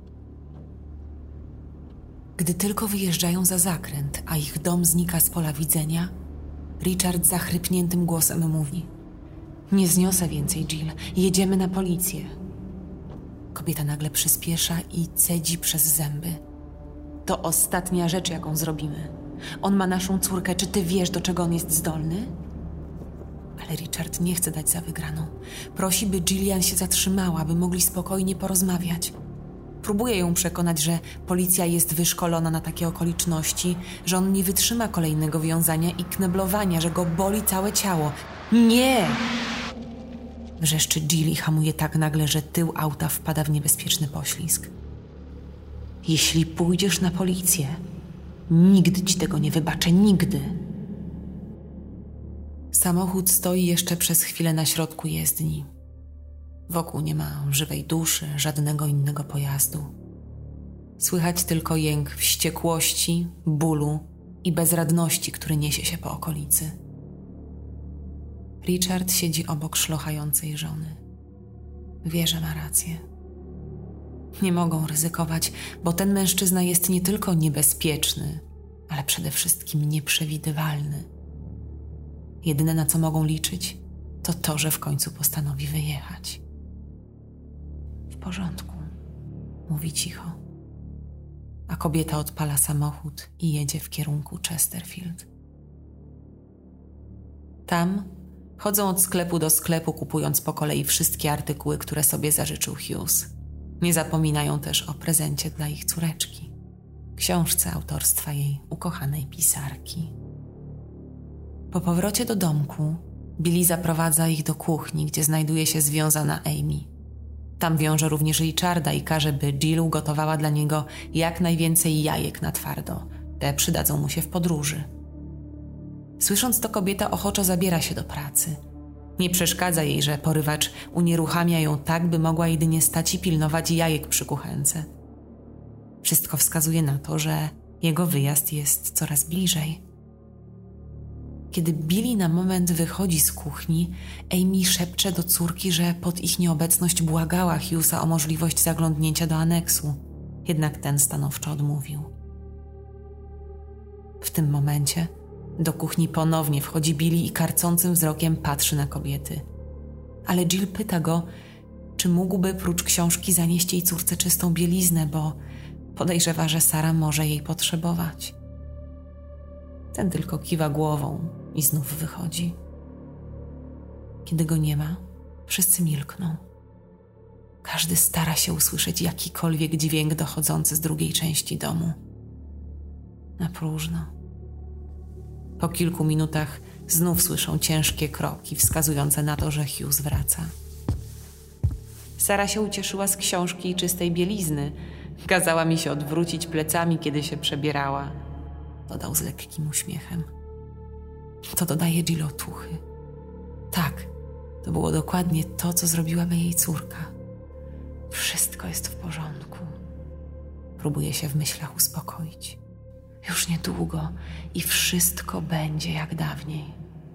Gdy tylko wyjeżdżają za zakręt, a ich dom znika z pola widzenia, Richard zachrypniętym głosem mówi: „Nie zniosę więcej, Jill. Jedziemy na policję”. Kobieta nagle przyspiesza i cedzi przez zęby: „To ostatnia rzecz, jaką zrobimy. On ma naszą córkę. Czy ty wiesz, do czego on jest zdolny?” Ale Richard nie chce dać za wygraną. Prosi, by Gillian się zatrzymała, by mogli spokojnie porozmawiać. Próbuje ją przekonać, że policja jest wyszkolona na takie okoliczności, że on nie wytrzyma kolejnego wiązania i kneblowania, że go boli całe ciało. „Nie!” wrzeszczy Jill i hamuje tak nagle, że tył auta wpada w niebezpieczny poślizg. „Jeśli pójdziesz na policję, nigdy ci tego nie wybaczę, nigdy”. Samochód stoi jeszcze przez chwilę na środku jezdni. Wokół nie ma żywej duszy, żadnego innego pojazdu. Słychać tylko jęk wściekłości, bólu i bezradności, który niesie się po okolicy. Richard siedzi obok szlochającej żony. Wie, że ma rację. Nie mogą ryzykować, bo ten mężczyzna jest nie tylko niebezpieczny, ale przede wszystkim nieprzewidywalny. Jedyne, na co mogą liczyć, to to, że w końcu postanowi wyjechać. „W porządku”, mówi cicho. A kobieta odpala samochód i jedzie w kierunku Chesterfield. Tam chodzą od sklepu do sklepu, kupując po kolei wszystkie artykuły, które sobie zażyczył Hughes. Nie zapominają też o prezencie dla ich córeczki, książce autorstwa jej ukochanej pisarki. Po powrocie do domku Billy zaprowadza ich do kuchni, gdzie znajduje się związana Amy. Tam wiąże również Richarda i każe, by Jill ugotowała dla niego jak najwięcej jajek na twardo. Te przydadzą mu się w podróży. Słysząc to, kobieta ochoczo zabiera się do pracy. Nie przeszkadza jej, że porywacz unieruchamia ją tak, by mogła jedynie stać i pilnować jajek przy kuchence. Wszystko wskazuje na to, że jego wyjazd jest coraz bliżej. Kiedy Billy na moment wychodzi z kuchni, Amy szepcze do córki, że pod ich nieobecność błagała Hughesa o możliwość zaglądnięcia do aneksu. Jednak ten stanowczo odmówił. W tym momencie do kuchni ponownie wchodzi Billy i karcącym wzrokiem patrzy na kobiety. Ale Jill pyta go, czy mógłby prócz książki zanieść jej córce czystą bieliznę, bo podejrzewa, że Sara może jej potrzebować. Ten tylko kiwa głową i znów wychodzi. Kiedy go nie ma, wszyscy milkną. Każdy stara się usłyszeć jakikolwiek dźwięk dochodzący z drugiej części domu. Na próżno. Po kilku minutach znów słyszą ciężkie kroki wskazujące na to, że Hughes wraca. „Sara się ucieszyła z książki i czystej bielizny. Kazała mi się odwrócić plecami, kiedy się przebierała”, dodał z lekkim uśmiechem. To dodaje Jill otuchy. Tak, to było dokładnie to, co zrobiłaby jej córka. Wszystko jest w porządku. Próbuje się w myślach uspokoić. Już niedługo i wszystko będzie jak dawniej.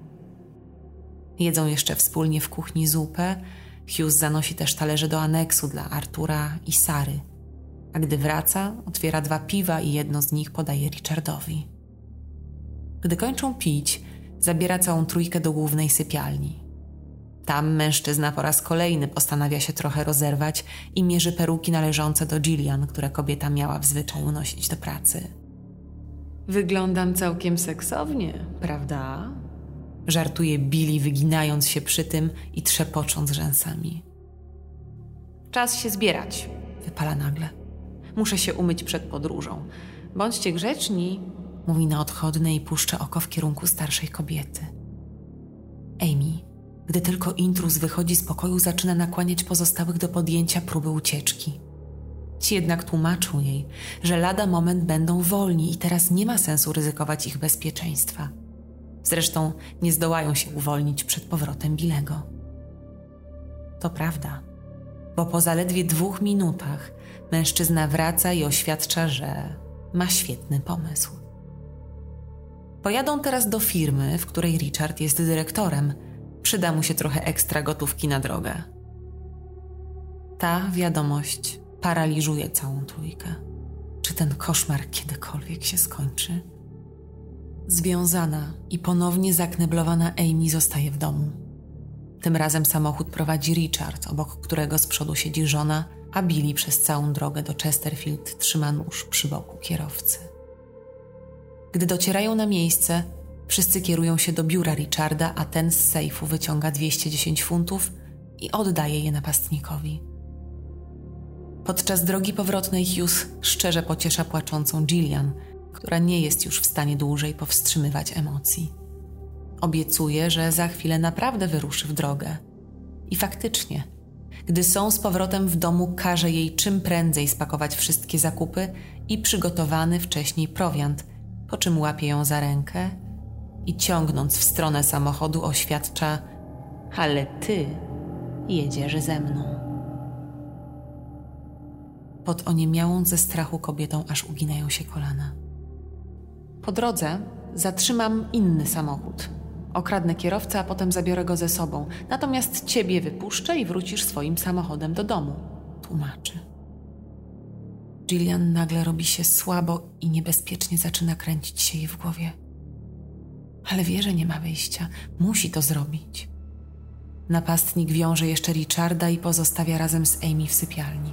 Jedzą jeszcze wspólnie w kuchni zupę. Hughes zanosi też talerze do aneksu dla Artura i Sary. A gdy wraca, otwiera 2 piwa i jedno z nich podaje Richardowi. Gdy kończą pić, zabiera całą trójkę do głównej sypialni. Tam mężczyzna po raz kolejny postanawia się trochę rozerwać i mierzy peruki należące do Gillian, które kobieta miała w zwyczaju nosić do pracy. „Wyglądam całkiem seksownie, prawda?” żartuje Billy, wyginając się przy tym i trzepocząc rzęsami. „Czas się zbierać”, wypala nagle. „Muszę się umyć przed podróżą. Bądźcie grzeczni mówi na odchodne i puszcza oko w kierunku starszej kobiety. Amy, gdy tylko intruz wychodzi z pokoju, zaczyna nakłaniać pozostałych do podjęcia próby ucieczki. Ci jednak tłumaczą jej, że lada moment będą wolni i teraz nie ma sensu ryzykować ich bezpieczeństwa. Zresztą nie zdołają się uwolnić przed powrotem Billego. To prawda, bo po zaledwie 2 minutach mężczyzna wraca i oświadcza, że ma świetny pomysł. Pojadą teraz do firmy, w której Richard jest dyrektorem. Przyda mu się trochę ekstra gotówki na drogę. Ta wiadomość paraliżuje całą trójkę. Czy ten koszmar kiedykolwiek się skończy? Związana i ponownie zakneblowana Amy zostaje w domu. Tym razem samochód prowadzi Richard, obok którego z przodu siedzi żona, a Billy przez całą drogę do Chesterfield trzyma nóż przy boku kierowcy. Gdy docierają na miejsce, wszyscy kierują się do biura Richarda, a ten z sejfu wyciąga 210 funtów i oddaje je napastnikowi. Podczas drogi powrotnej Hughes szczerze pociesza płaczącą Gillian, która nie jest już w stanie dłużej powstrzymywać emocji. Obiecuje, że za chwilę naprawdę wyruszy w drogę. I faktycznie, gdy są z powrotem w domu, każe jej czym prędzej spakować wszystkie zakupy i przygotowany wcześniej prowiant, po czym łapie ją za rękę i ciągnąc w stronę samochodu oświadcza: ale ty jedziesz ze mną. Pod oniemiałą ze strachu kobietą aż uginają się kolana. Po drodze zatrzymam inny samochód. Okradnę kierowcę, a potem zabiorę go ze sobą. Natomiast ciebie wypuszczę i wrócisz swoim samochodem do domu, tłumaczy. Gillian nagle robi się słabo i niebezpiecznie zaczyna kręcić się jej w głowie. Ale wie, że nie ma wyjścia. Musi to zrobić. Napastnik wiąże jeszcze Richarda i pozostawia razem z Amy w sypialni.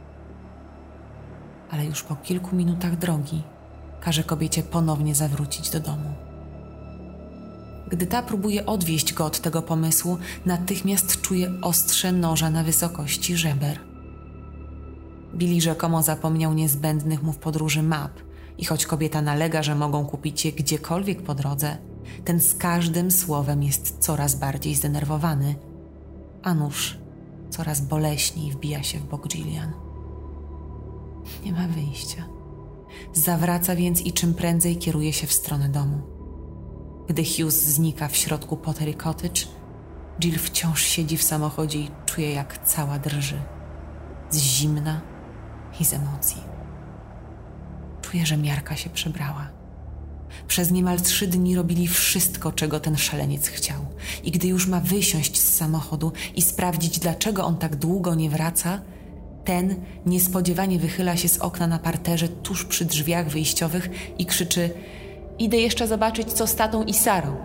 Ale już po kilku minutach drogi każe kobiecie ponownie zawrócić do domu. Gdy ta próbuje odwieźć go od tego pomysłu, natychmiast czuje ostrze noża na wysokości żeber. Billy rzekomo zapomniał niezbędnych mu w podróży map i choć kobieta nalega, że mogą kupić je gdziekolwiek po drodze, ten z każdym słowem jest coraz bardziej zdenerwowany, a nóż coraz boleśniej wbija się w bok Gillian. Nie ma wyjścia. Zawraca więc i czym prędzej kieruje się w stronę domu. Gdy Hughes znika w środku Pottery Cottage, Jill wciąż siedzi w samochodzie i czuje, jak cała drży. Z zimna i z emocji. Czuje, że miarka się przebrała. Przez niemal 3 dni robili wszystko, czego ten szaleniec chciał. I gdy już ma wysiąść z samochodu i sprawdzić, dlaczego on tak długo nie wraca, ten niespodziewanie wychyla się z okna na parterze tuż przy drzwiach wyjściowych i krzyczy: idę jeszcze zobaczyć, co z tatą i Sarą.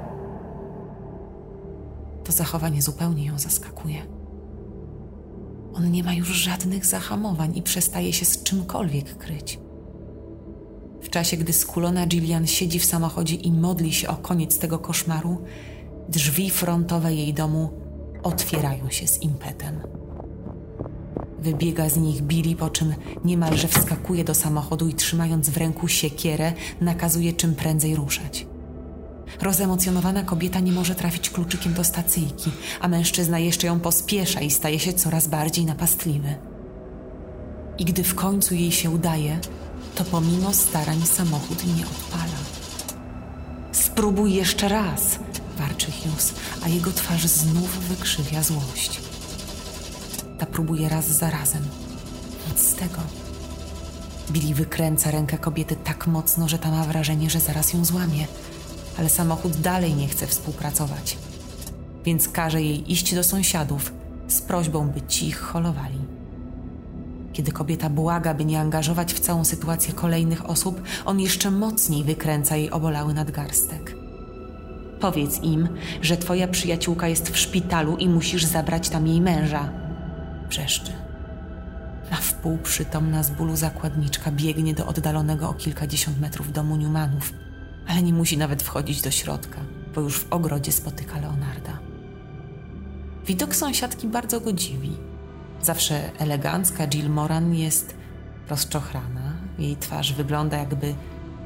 To zachowanie zupełnie ją zaskakuje. On nie ma już żadnych zahamowań i przestaje się z czymkolwiek kryć. W czasie, gdy skulona Gillian siedzi w samochodzie i modli się o koniec tego koszmaru, drzwi frontowe jej domu otwierają się z impetem. Wybiega z nich Billy, po czym niemalże wskakuje do samochodu i trzymając w ręku siekierę, nakazuje czym prędzej ruszać. Rozemocjonowana kobieta nie może trafić kluczykiem do stacyjki, a mężczyzna jeszcze ją pospiesza i staje się coraz bardziej napastliwy. I gdy w końcu jej się udaje, to pomimo starań samochód nie odpala. Spróbuj jeszcze raz, warczy Hughes, a jego twarz znów wykrzywia złość. Ta próbuje raz za razem. Nic z tego. Billy wykręca rękę kobiety tak mocno, że ta ma wrażenie, że zaraz ją złamie, ale samochód dalej nie chce współpracować, więc każe jej iść do sąsiadów z prośbą, by ci ich holowali. Kiedy kobieta błaga, by nie angażować w całą sytuację kolejnych osób, on jeszcze mocniej wykręca jej obolały nadgarstek. Powiedz im, że twoja przyjaciółka jest w szpitalu i musisz zabrać tam jej męża, wrzeszczy. Na wpół przytomna z bólu zakładniczka biegnie do oddalonego o kilkadziesiąt metrów domu Newmanów, ale nie musi nawet wchodzić do środka, bo już w ogrodzie spotyka Leonarda. Widok sąsiadki bardzo go dziwi. Zawsze elegancka Jill Moran jest rozczochrana. Jej twarz wygląda, jakby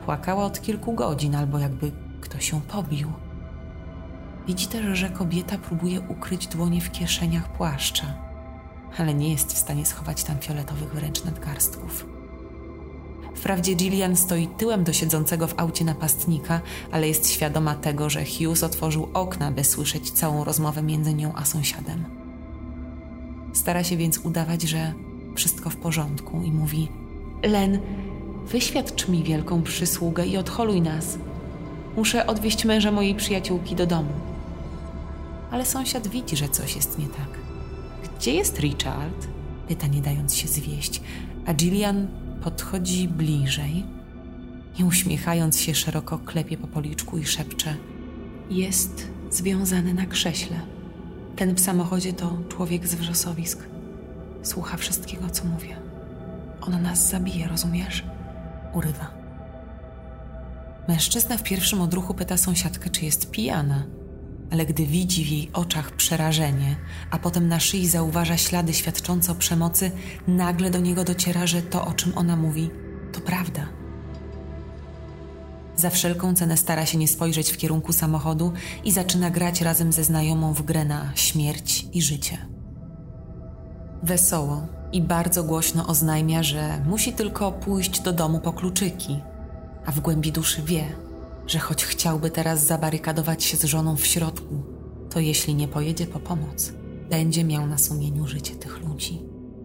Płakała od kilku godzin, albo jakby ktoś ją pobił. Widzi też, że kobieta próbuje ukryć dłonie w kieszeniach płaszcza, ale nie jest w stanie schować tam fioletowych wręcz nadgarstków. Wprawdzie Gillian stoi tyłem do siedzącego w aucie napastnika, ale jest świadoma tego, że Hughes otworzył okna, by słyszeć całą rozmowę między nią a sąsiadem. Stara się więc udawać, że wszystko w porządku i mówi: Len, wyświadcz mi wielką przysługę i odholuj nas. Muszę odwieźć męża mojej przyjaciółki do domu. Ale sąsiad widzi, że coś jest nie tak. Gdzie jest Richard? Pyta, nie dając się zwieść, a Gillian podchodzi bliżej i uśmiechając się szeroko klepie po policzku i szepcze: jest związany na krześle. Ten w samochodzie to człowiek z wrzosowisk. Słucha wszystkiego, co mówię. On nas zabije, rozumiesz? Urywa. Mężczyzna w pierwszym odruchu pyta sąsiadkę, czy jest pijana, ale gdy widzi w jej oczach przerażenie, a potem na szyi zauważa ślady świadczące o przemocy, nagle do niego dociera, że to, o czym ona mówi, to prawda. Za wszelką cenę stara się nie spojrzeć w kierunku samochodu i zaczyna grać razem ze znajomą w grę na śmierć i życie. Wesoło i bardzo głośno oznajmia, że musi tylko pójść do domu po kluczyki, a w głębi duszy wie, że choć chciałby teraz zabarykadować się z żoną w środku, to jeśli nie pojedzie po pomoc, będzie miał na sumieniu życie tych ludzi.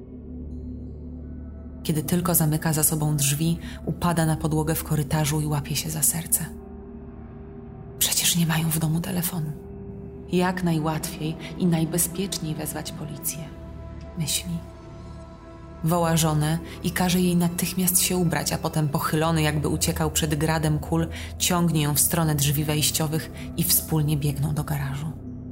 Kiedy tylko zamyka za sobą drzwi, upada na podłogę w korytarzu i łapie się za serce. Przecież nie mają w domu telefonu. Jak najłatwiej i najbezpieczniej wezwać policję, myśli. Woła żonę i każe jej natychmiast się ubrać, a potem pochylony, jakby uciekał przed gradem kul, ciągnie ją w stronę drzwi wejściowych i wspólnie biegną do garażu.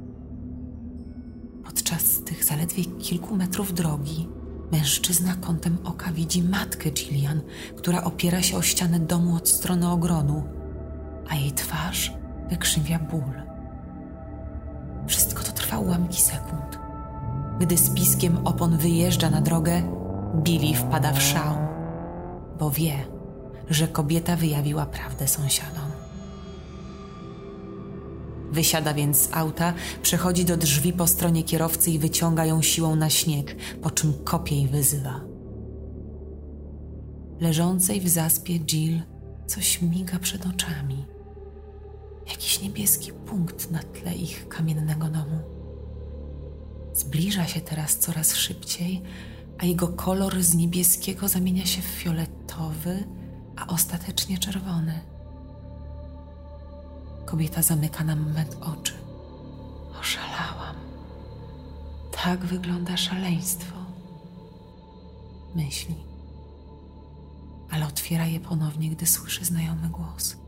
Podczas tych zaledwie kilku metrów drogi mężczyzna kątem oka widzi matkę Gillian, która opiera się o ścianę domu od strony ogrodu, a jej twarz wykrzywia ból. Wszystko to trwa ułamki sekund. Gdy z piskiem opon wyjeżdża na drogę, Billy wpada w szał, bo wie, że kobieta wyjawiła prawdę sąsiadom. Wysiada więc z auta, przechodzi do drzwi po stronie kierowcy i wyciąga ją siłą na śnieg, po czym kopie i wyzywa. Leżącej w zaspie Jill coś miga przed oczami. Jakiś niebieski punkt na tle ich kamiennego domu. Zbliża się teraz coraz szybciej, a jego kolor z niebieskiego zamienia się w fioletowy, a ostatecznie czerwony. Kobieta zamyka na moment oczy. Oszalałam. Tak wygląda szaleństwo, myśli. Ale otwiera je ponownie, gdy słyszy znajomy głos.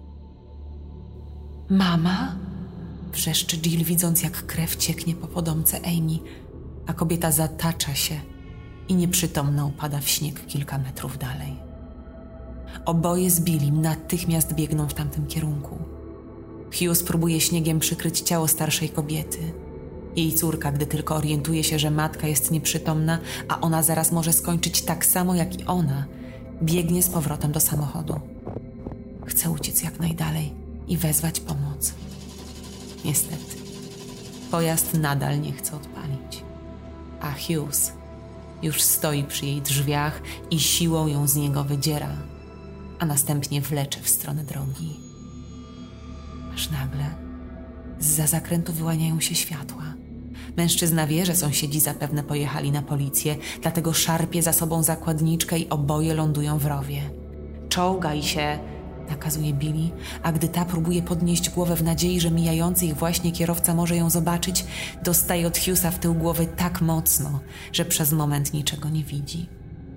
Mama? Wrzeszczy Jill, widząc, jak krew cieknie po podomce Amy, a kobieta zatacza się i nieprzytomna upada w śnieg kilka metrów dalej. Oboje z Billym natychmiast biegną w tamtym kierunku. Hughes próbuje śniegiem przykryć ciało starszej kobiety. Jej córka, gdy tylko orientuje się, że matka jest nieprzytomna, a ona zaraz może skończyć tak samo jak i ona, biegnie z powrotem do samochodu. Chce uciec jak najdalej i wezwać pomoc. Niestety, pojazd nadal nie chce odpalić, a Hughes już stoi przy jej drzwiach i siłą ją z niego wydziera, a następnie wlecze w stronę drogi. Aż nagle zza zakrętu wyłaniają się światła. Mężczyzna wie, że sąsiedzi zapewne pojechali na policję, dlatego szarpie za sobą zakładniczkę i oboje lądują w rowie. Czołgaj się, nakazuje Billy, a gdy ta próbuje podnieść głowę w nadziei, że mijający ich właśnie kierowca może ją zobaczyć, dostaje od Hughesa w tył głowy tak mocno, że przez moment niczego nie widzi.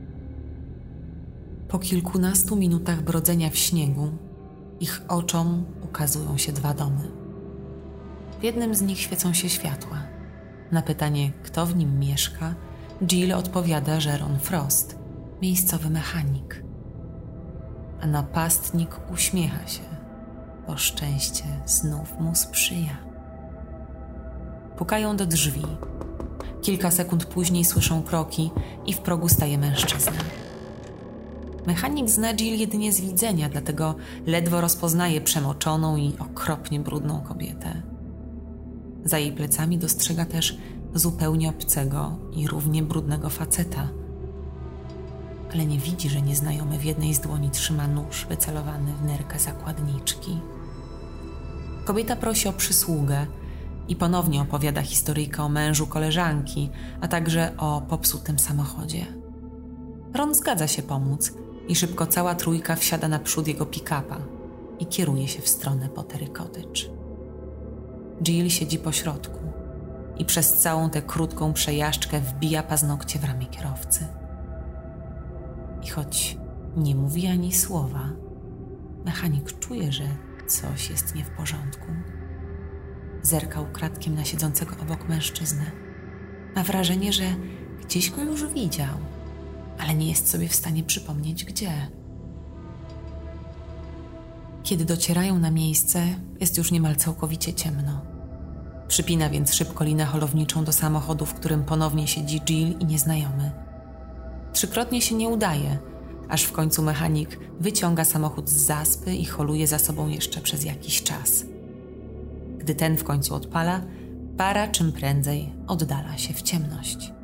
Po kilkunastu minutach brodzenia w śniegu ich oczom ukazują się dwa domy. W jednym z nich świecą się światła. Na pytanie, kto w nim mieszka, Jill odpowiada, że Ron Frost, miejscowy mechanik. A napastnik uśmiecha się, bo szczęście znów mu sprzyja. Pukają do drzwi. Kilka sekund później słyszą kroki i w progu staje mężczyzna. Mechanik zna Jill jedynie z widzenia, dlatego ledwo rozpoznaje przemoczoną i okropnie brudną kobietę. Za jej plecami dostrzega też zupełnie obcego i równie brudnego faceta. Ale nie widzi, że nieznajomy w jednej z dłoni trzyma nóż wycelowany w nerkę zakładniczki. Kobieta prosi o przysługę i ponownie opowiada historyjkę o mężu koleżanki, a także o popsutym samochodzie. Ron zgadza się pomóc i szybko cała trójka wsiada naprzód jego pick-upa i kieruje się w stronę Pottery Cottage. Jill siedzi po środku i przez całą tę krótką przejażdżkę wbija paznokcie w ramię kierowcy. I choć nie mówi ani słowa, mechanik czuje, że coś jest nie w porządku. Zerka ukradkiem na siedzącego obok mężczyznę. Ma wrażenie, że gdzieś go już widział, ale nie jest sobie w stanie przypomnieć gdzie. Kiedy docierają na miejsce, jest już niemal całkowicie ciemno. Przypina więc szybko linę holowniczą do samochodu, w którym ponownie siedzi Jill i nieznajomy. Trzykrotnie się nie udaje, aż w końcu mechanik wyciąga samochód z zaspy i holuje za sobą jeszcze przez jakiś czas. Gdy ten w końcu odpala, para czym prędzej oddala się w ciemność.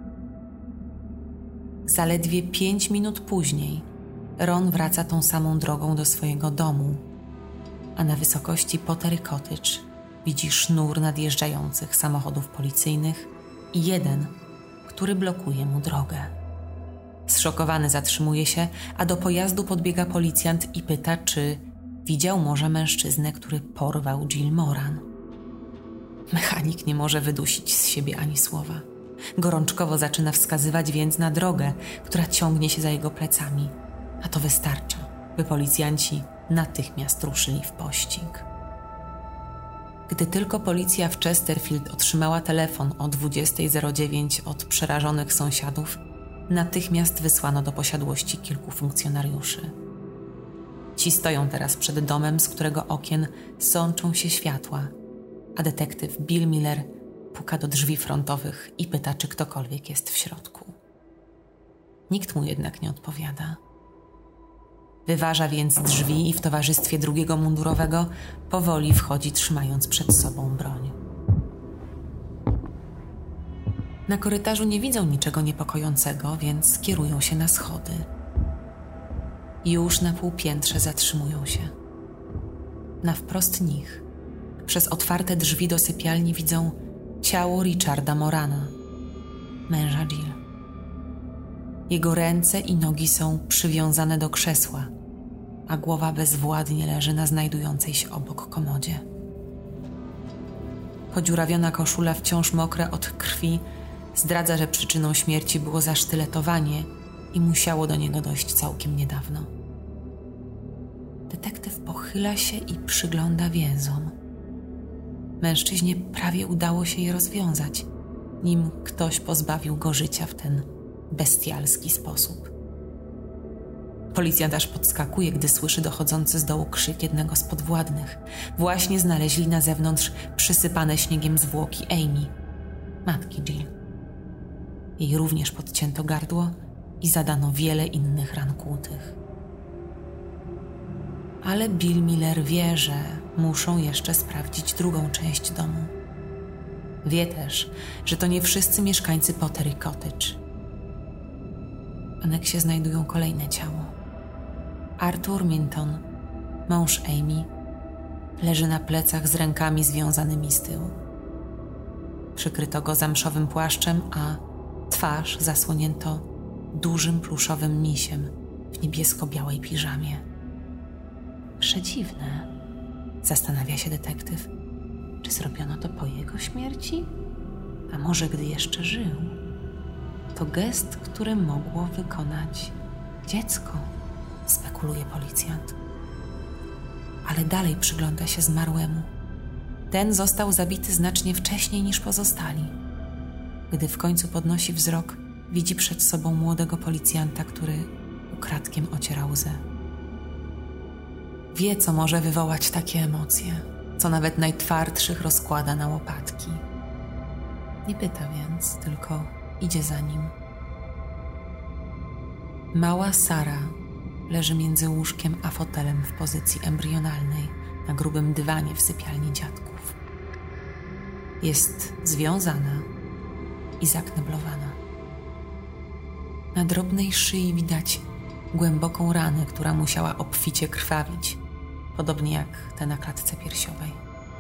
Zaledwie 5 minut później Ron wraca tą samą drogą do swojego domu, a na wysokości Pottery Cottage widzi sznur nadjeżdżających samochodów policyjnych i jeden, który blokuje mu drogę. Zszokowany zatrzymuje się, a do pojazdu podbiega policjant i pyta, czy widział może mężczyznę, który porwał Jill Moran. Mechanik nie może wydusić z siebie ani słowa. Gorączkowo zaczyna wskazywać więc na drogę, która ciągnie się za jego plecami, a to wystarcza, by policjanci natychmiast ruszyli w pościg. Gdy tylko policja w Chesterfield otrzymała telefon o 20:09 od przerażonych sąsiadów, natychmiast wysłano do posiadłości kilku funkcjonariuszy. Ci stoją teraz przed domem, z którego okien sączą się światła, a detektyw Bill Miller puka do drzwi frontowych i pyta, czy ktokolwiek jest w środku. Nikt mu jednak nie odpowiada. Wyważa więc drzwi i w towarzystwie drugiego mundurowego powoli wchodzi, trzymając przed sobą broń. Na korytarzu nie widzą niczego niepokojącego, więc kierują się na schody. Już na półpiętrze zatrzymują się. Na wprost nich, przez otwarte drzwi do sypialni widzą ciało Richarda Morana, męża Jill. Jego ręce i nogi są przywiązane do krzesła, a głowa bezwładnie leży na znajdującej się obok komodzie. Podziurawiona koszula, wciąż mokra od krwi, zdradza, że przyczyną śmierci było zasztyletowanie i musiało do niego dojść całkiem niedawno. Detektyw pochyla się i przygląda więzom. Mężczyźnie prawie udało się je rozwiązać, nim ktoś pozbawił go życia w ten bestialski sposób. Policjant aż podskakuje, gdy słyszy dochodzący z dołu krzyk jednego z podwładnych. Właśnie znaleźli na zewnątrz przysypane śniegiem zwłoki Amy, matki Jill. Jej również podcięto gardło i zadano wiele innych ran kłutych. Ale Bill Miller wie, że muszą jeszcze sprawdzić drugą część domu. Wie też, że to nie wszyscy mieszkańcy Pottery Cottage. W aneksie znajdują kolejne ciało. Arthur Minton, mąż Amy, leży na plecach z rękami związanymi z tyłu. Przykryto go zamszowym płaszczem, a twarz zasłonięto dużym pluszowym misiem w niebiesko-białej piżamie. Przedziwne, zastanawia się detektyw. Czy zrobiono to po jego śmierci? A może gdy jeszcze żył? To gest, który mogło wykonać dziecko, spekuluje policjant. Ale dalej przygląda się zmarłemu. Ten został zabity znacznie wcześniej niż pozostali. Gdy w końcu podnosi wzrok, widzi przed sobą młodego policjanta, który ukradkiem ociera łzę. Wie, co może wywołać takie emocje, co nawet najtwardszych rozkłada na łopatki. Nie pyta więc, tylko idzie za nim. Mała Sara leży między łóżkiem a fotelem w pozycji embrionalnej na grubym dywanie w sypialni dziadków. Jest związana i zakneblowana. Na drobnej szyi widać głęboką ranę, która musiała obficie krwawić, podobnie jak te na klatce piersiowej.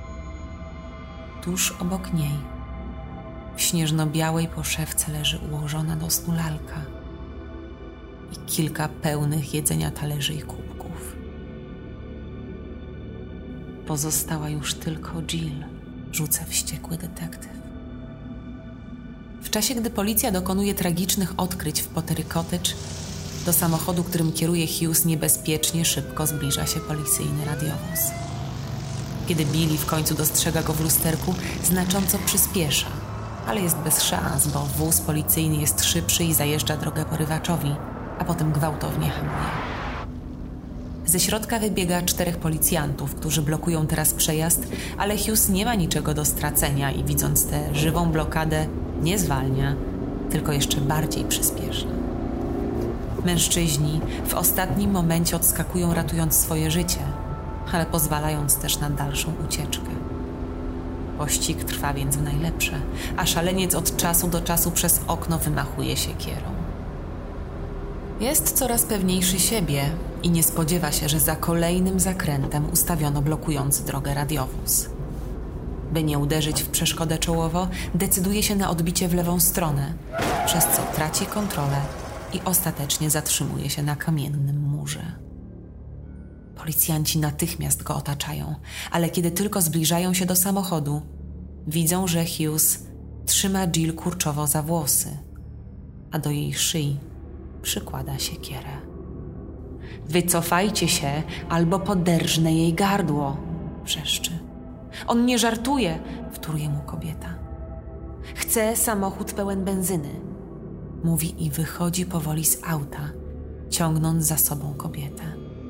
Tuż obok niej, w śnieżno-białej poszewce leży ułożona do snu lalka i kilka pełnych jedzenia talerzy i kubków. Pozostała już tylko Jill, rzuca wściekły detektyw. W czasie, gdy policja dokonuje tragicznych odkryć w Pottery Cottage, do samochodu, którym kieruje Hughes, niebezpiecznie szybko zbliża się policyjny radiowóz. Kiedy Billy w końcu dostrzega go w lusterku, znacząco przyspiesza, ale jest bez szans, bo wóz policyjny jest szybszy i zajeżdża drogę porywaczowi, a potem gwałtownie hamuje. Ze środka wybiega 4 policjantów, którzy blokują teraz przejazd, ale Hughes nie ma niczego do stracenia i widząc tę żywą blokadę, nie zwalnia, tylko jeszcze bardziej przyspiesza. Mężczyźni w ostatnim momencie odskakują, ratując swoje życie, ale pozwalając też na dalszą ucieczkę. Pościg trwa więc w najlepsze, a szaleniec od czasu do czasu przez okno wymachuje siekierą. Jest coraz pewniejszy siebie i nie spodziewa się, że za kolejnym zakrętem ustawiono blokujący drogę radiowóz. By nie uderzyć w przeszkodę czołowo, decyduje się na odbicie w lewą stronę, przez co traci kontrolę i ostatecznie zatrzymuje się na kamiennym murze. Policjanci natychmiast go otaczają, ale kiedy tylko zbliżają się do samochodu, widzą, że Hughes trzyma Jill kurczowo za włosy, a do jej szyi przykłada siekierę. Wycofajcie się, albo poderżnę jej gardło, wrzeszczy. On nie żartuje, wtóruje mu kobieta. Chcę samochód pełen benzyny, mówi i wychodzi powoli z auta, ciągnąc za sobą kobietę.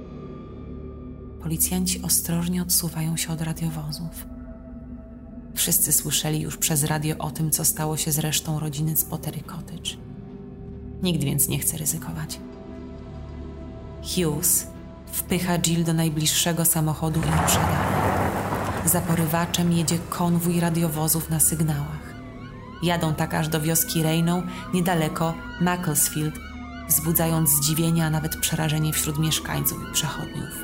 Policjanci ostrożnie odsuwają się od radiowozów. Wszyscy słyszeli już przez radio o tym, co stało się z resztą rodziny z Pottery Cottage. Nikt więc nie chce ryzykować. Hughes wpycha Jill do najbliższego samochodu i rusza dalej. Za porywaczem jedzie konwój radiowozów na sygnałach. Jadą tak aż do wioski Rainow, niedaleko Macclesfield, wzbudzając zdziwienie, a nawet przerażenie wśród mieszkańców i przechodniów.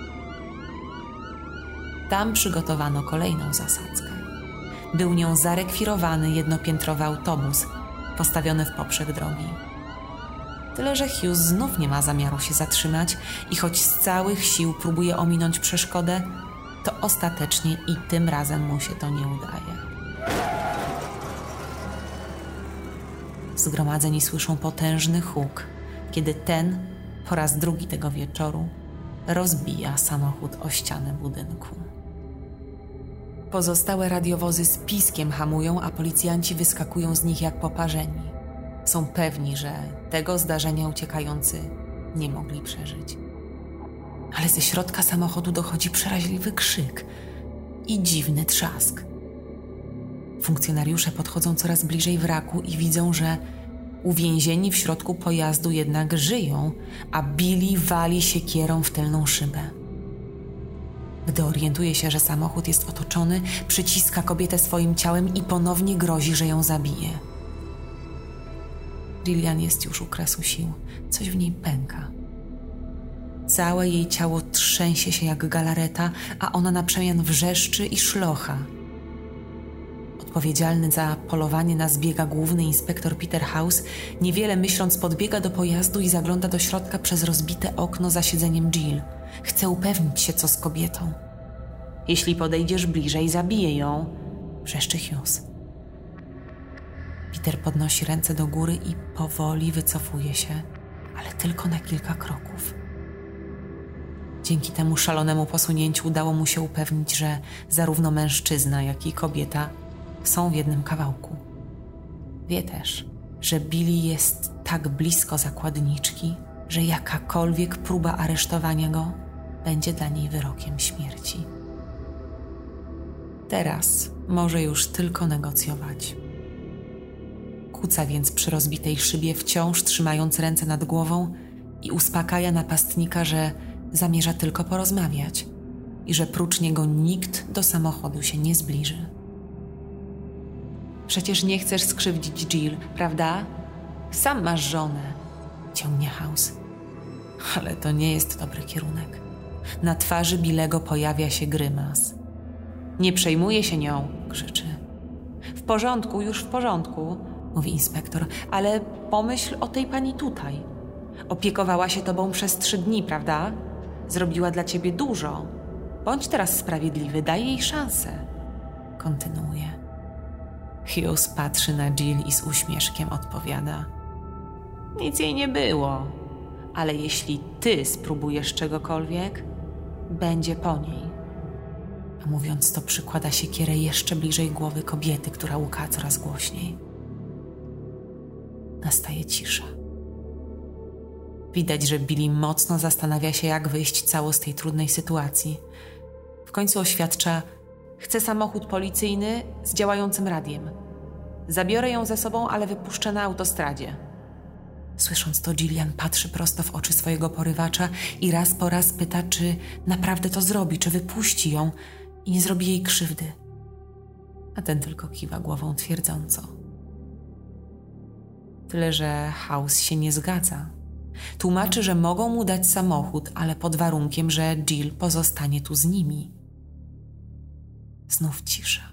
Tam przygotowano kolejną zasadzkę. Był nią zarekwirowany jednopiętrowy autobus, postawiony w poprzek drogi. Tyle, że Hughes znów nie ma zamiaru się zatrzymać i choć z całych sił próbuje ominąć przeszkodę, to ostatecznie i tym razem mu się to nie udaje. Zgromadzeni słyszą potężny huk, kiedy ten, po raz drugi tego wieczoru, rozbija samochód o ścianę budynku. Pozostałe radiowozy z piskiem hamują, a policjanci wyskakują z nich jak poparzeni. Są pewni, że tego zdarzenia uciekający nie mogli przeżyć. Ale ze środka samochodu dochodzi przeraźliwy krzyk i dziwny trzask. Funkcjonariusze podchodzą coraz bliżej wraku i widzą, że uwięzieni w środku pojazdu jednak żyją, a Billy wali siekierą w tylną szybę. Gdy orientuje się, że samochód jest otoczony, przyciska kobietę swoim ciałem i ponownie grozi, że ją zabije. Gillian jest już u kresu sił. Coś w niej pęka. Całe jej ciało trzęsie się jak galareta, a ona na przemian wrzeszczy i szlocha. Odpowiedzialny za polowanie na zbiega główny inspektor Peter House, niewiele myśląc, podbiega do pojazdu i zagląda do środka przez rozbite okno za siedzeniem Jill. Chce upewnić się, co z kobietą. Jeśli podejdziesz bliżej, zabiję ją, wrzeszczy Hughes. Peter podnosi ręce do góry i powoli wycofuje się, ale tylko na kilka kroków. Dzięki temu szalonemu posunięciu udało mu się upewnić, że zarówno mężczyzna, jak i kobieta są w jednym kawałku. Wie też, że Billy jest tak blisko zakładniczki, że jakakolwiek próba aresztowania go będzie dla niej wyrokiem śmierci. Teraz może już tylko negocjować. Kuca więc przy rozbitej szybie, wciąż trzymając ręce nad głową i uspokaja napastnika, że zamierza tylko porozmawiać i że prócz niego nikt do samochodu się nie zbliży. Przecież nie chcesz skrzywdzić Jill, prawda? Sam masz żonę, ciągnie House. Ale to nie jest dobry kierunek. Na twarzy Billego pojawia się grymas. Nie przejmuje się nią, krzyczy. W porządku, już w porządku, mówi inspektor, ale pomyśl o tej pani tutaj. Opiekowała się tobą przez 3 dni, prawda? Zrobiła dla ciebie dużo. Bądź teraz sprawiedliwy, daj jej szansę. Kontynuuje. Hughes patrzy na Jill i z uśmieszkiem odpowiada. Nic jej nie było, ale jeśli ty spróbujesz czegokolwiek, będzie po niej. A mówiąc to, przykłada siekierę jeszcze bliżej głowy kobiety, która łuka coraz głośniej. Nastaje cisza. Widać, że Billy mocno zastanawia się, jak wyjść cało z tej trudnej sytuacji. W końcu oświadcza: chcę samochód policyjny z działającym radiem. Zabiorę ją ze sobą, ale wypuszczę na autostradzie. Słysząc to, Gillian patrzy prosto w oczy swojego porywacza i raz po raz pyta, czy naprawdę to zrobi, czy wypuści ją i nie zrobi jej krzywdy. A ten tylko kiwa głową twierdząco. Tyle, że House się nie zgadza. Tłumaczy, że mogą mu dać samochód, ale pod warunkiem, że Jill pozostanie tu z nimi. Znów cisza.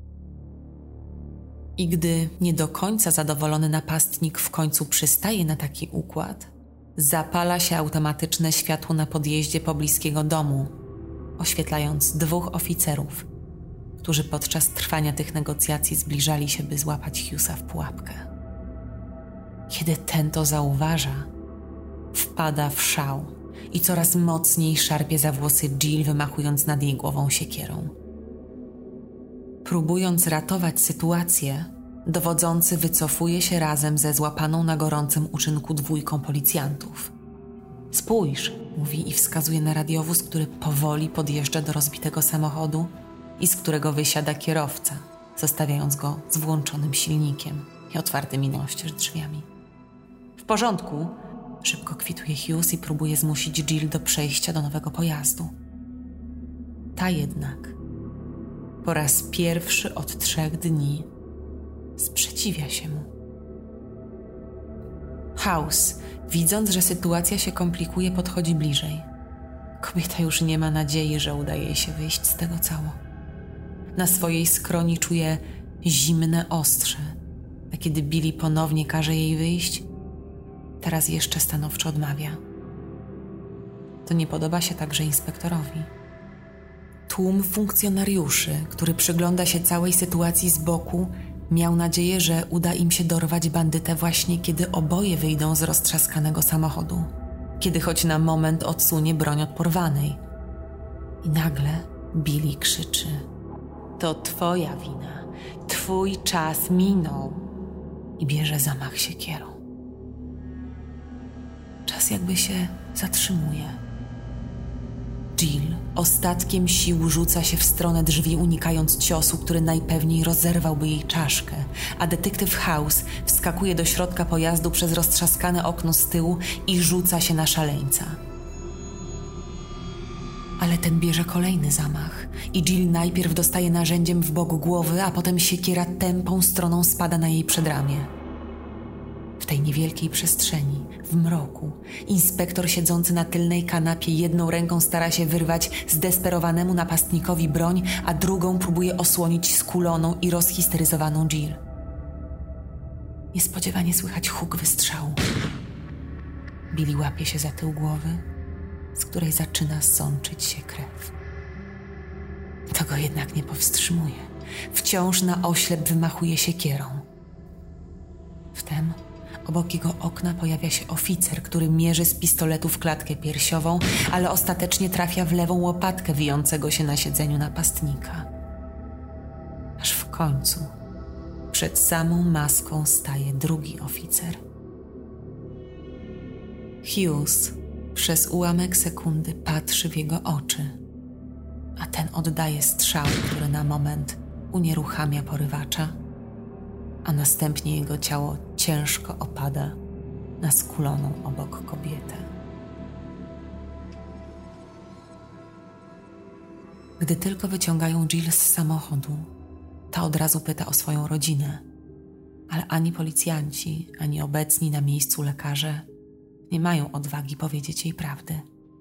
I gdy nie do końca zadowolony napastnik w końcu przystaje na taki układ, zapala się automatyczne światło na podjeździe pobliskiego domu, oświetlając 2 oficerów, którzy podczas trwania tych negocjacji zbliżali się, by złapać Hughesa w pułapkę. Kiedy ten to zauważa, wpada w szał i coraz mocniej szarpie za włosy Jill, wymachując nad jej głową siekierą. Próbując ratować sytuację, dowodzący wycofuje się razem ze złapaną na gorącym uczynku 2 policjantów. Spójrz, mówi i wskazuje na radiowóz, który powoli podjeżdża do rozbitego samochodu i z którego wysiada kierowca, zostawiając go z włączonym silnikiem i otwartymi na oścież drzwiami. W porządku, szybko kwituje Hughes i próbuje zmusić Jill do przejścia do nowego pojazdu. Ta jednak po raz pierwszy od 3 dni sprzeciwia się mu. House, widząc, że sytuacja się komplikuje, podchodzi bliżej. Kobieta już nie ma nadziei, że uda jej się wyjść z tego cało. Na swojej skroni czuje zimne ostrze, a kiedy Billy ponownie każe jej wyjść, teraz jeszcze stanowczo odmawia. To nie podoba się także inspektorowi. Tłum funkcjonariuszy, który przygląda się całej sytuacji z boku, miał nadzieję, że uda im się dorwać bandytę właśnie kiedy oboje wyjdą z roztrzaskanego samochodu, kiedy choć na moment odsunie broń od porwanej. I nagle Billy krzyczy: to twoja wina, twój czas minął, i bierze zamach siekierą. Czas jakby się zatrzymuje. Jill ostatkiem sił rzuca się w stronę drzwi, unikając ciosu, który najpewniej rozerwałby jej czaszkę, a detektyw House wskakuje do środka pojazdu przez roztrzaskane okno z tyłu i rzuca się na szaleńca. Ale ten bierze kolejny zamach i Jill najpierw dostaje narzędziem w bok głowy, a potem siekiera tępą stroną spada na jej przedramię. W tej niewielkiej przestrzeni, w mroku, inspektor siedzący na tylnej kanapie jedną ręką stara się wyrwać zdesperowanemu napastnikowi broń, a drugą próbuje osłonić skuloną i rozhisteryzowaną Jill. Niespodziewanie słychać huk wystrzału. Billy łapie się za tył głowy, z której zaczyna sączyć się krew. To go jednak nie powstrzymuje. Wciąż na oślep wymachuje siekierą. Wtem obok jego okna pojawia się oficer, który mierzy z pistoletu w klatkę piersiową, ale ostatecznie trafia w lewą łopatkę wijącego się na siedzeniu napastnika. Aż w końcu przed samą maską staje drugi oficer. Hughes przez ułamek sekundy patrzy w jego oczy, a ten oddaje strzał, który na moment unieruchamia porywacza, a następnie jego ciało ciężko opada na skuloną obok kobietę. Gdy tylko wyciągają Jill z samochodu, ta od razu pyta o swoją rodzinę, ale ani policjanci, ani obecni na miejscu lekarze nie mają odwagi powiedzieć jej prawdy.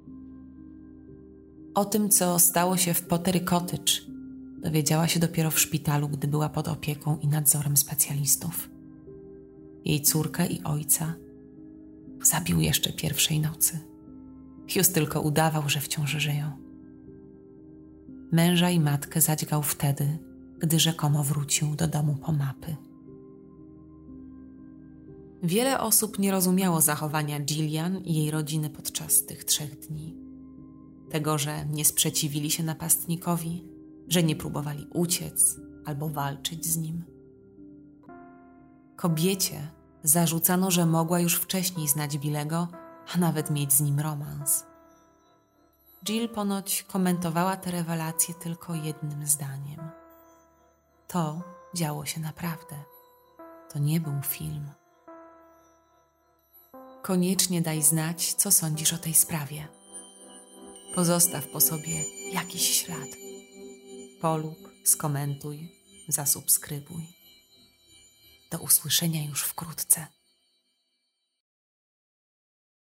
O tym, co stało się w Pottery Cottage, dowiedziała się dopiero w szpitalu, gdy była pod opieką i nadzorem specjalistów. Jej córkę i ojca zabił jeszcze pierwszej nocy. Hughes tylko udawał, że wciąż żyją. Męża i matkę zadźgał wtedy, gdy rzekomo wrócił do domu po mapy. Wiele osób nie rozumiało zachowania Gillian i jej rodziny podczas tych 3 dni. Tego, że nie sprzeciwili się napastnikowi, że nie próbowali uciec albo walczyć z nim. Kobiecie zarzucano, że mogła już wcześniej znać Billego, a nawet mieć z nim romans. Jill ponoć komentowała te rewelacje tylko jednym zdaniem. To działo się naprawdę. To nie był film. Koniecznie daj znać, co sądzisz o tej sprawie. Pozostaw po sobie jakiś ślad. Polub, skomentuj, zasubskrybuj. Do usłyszenia już wkrótce.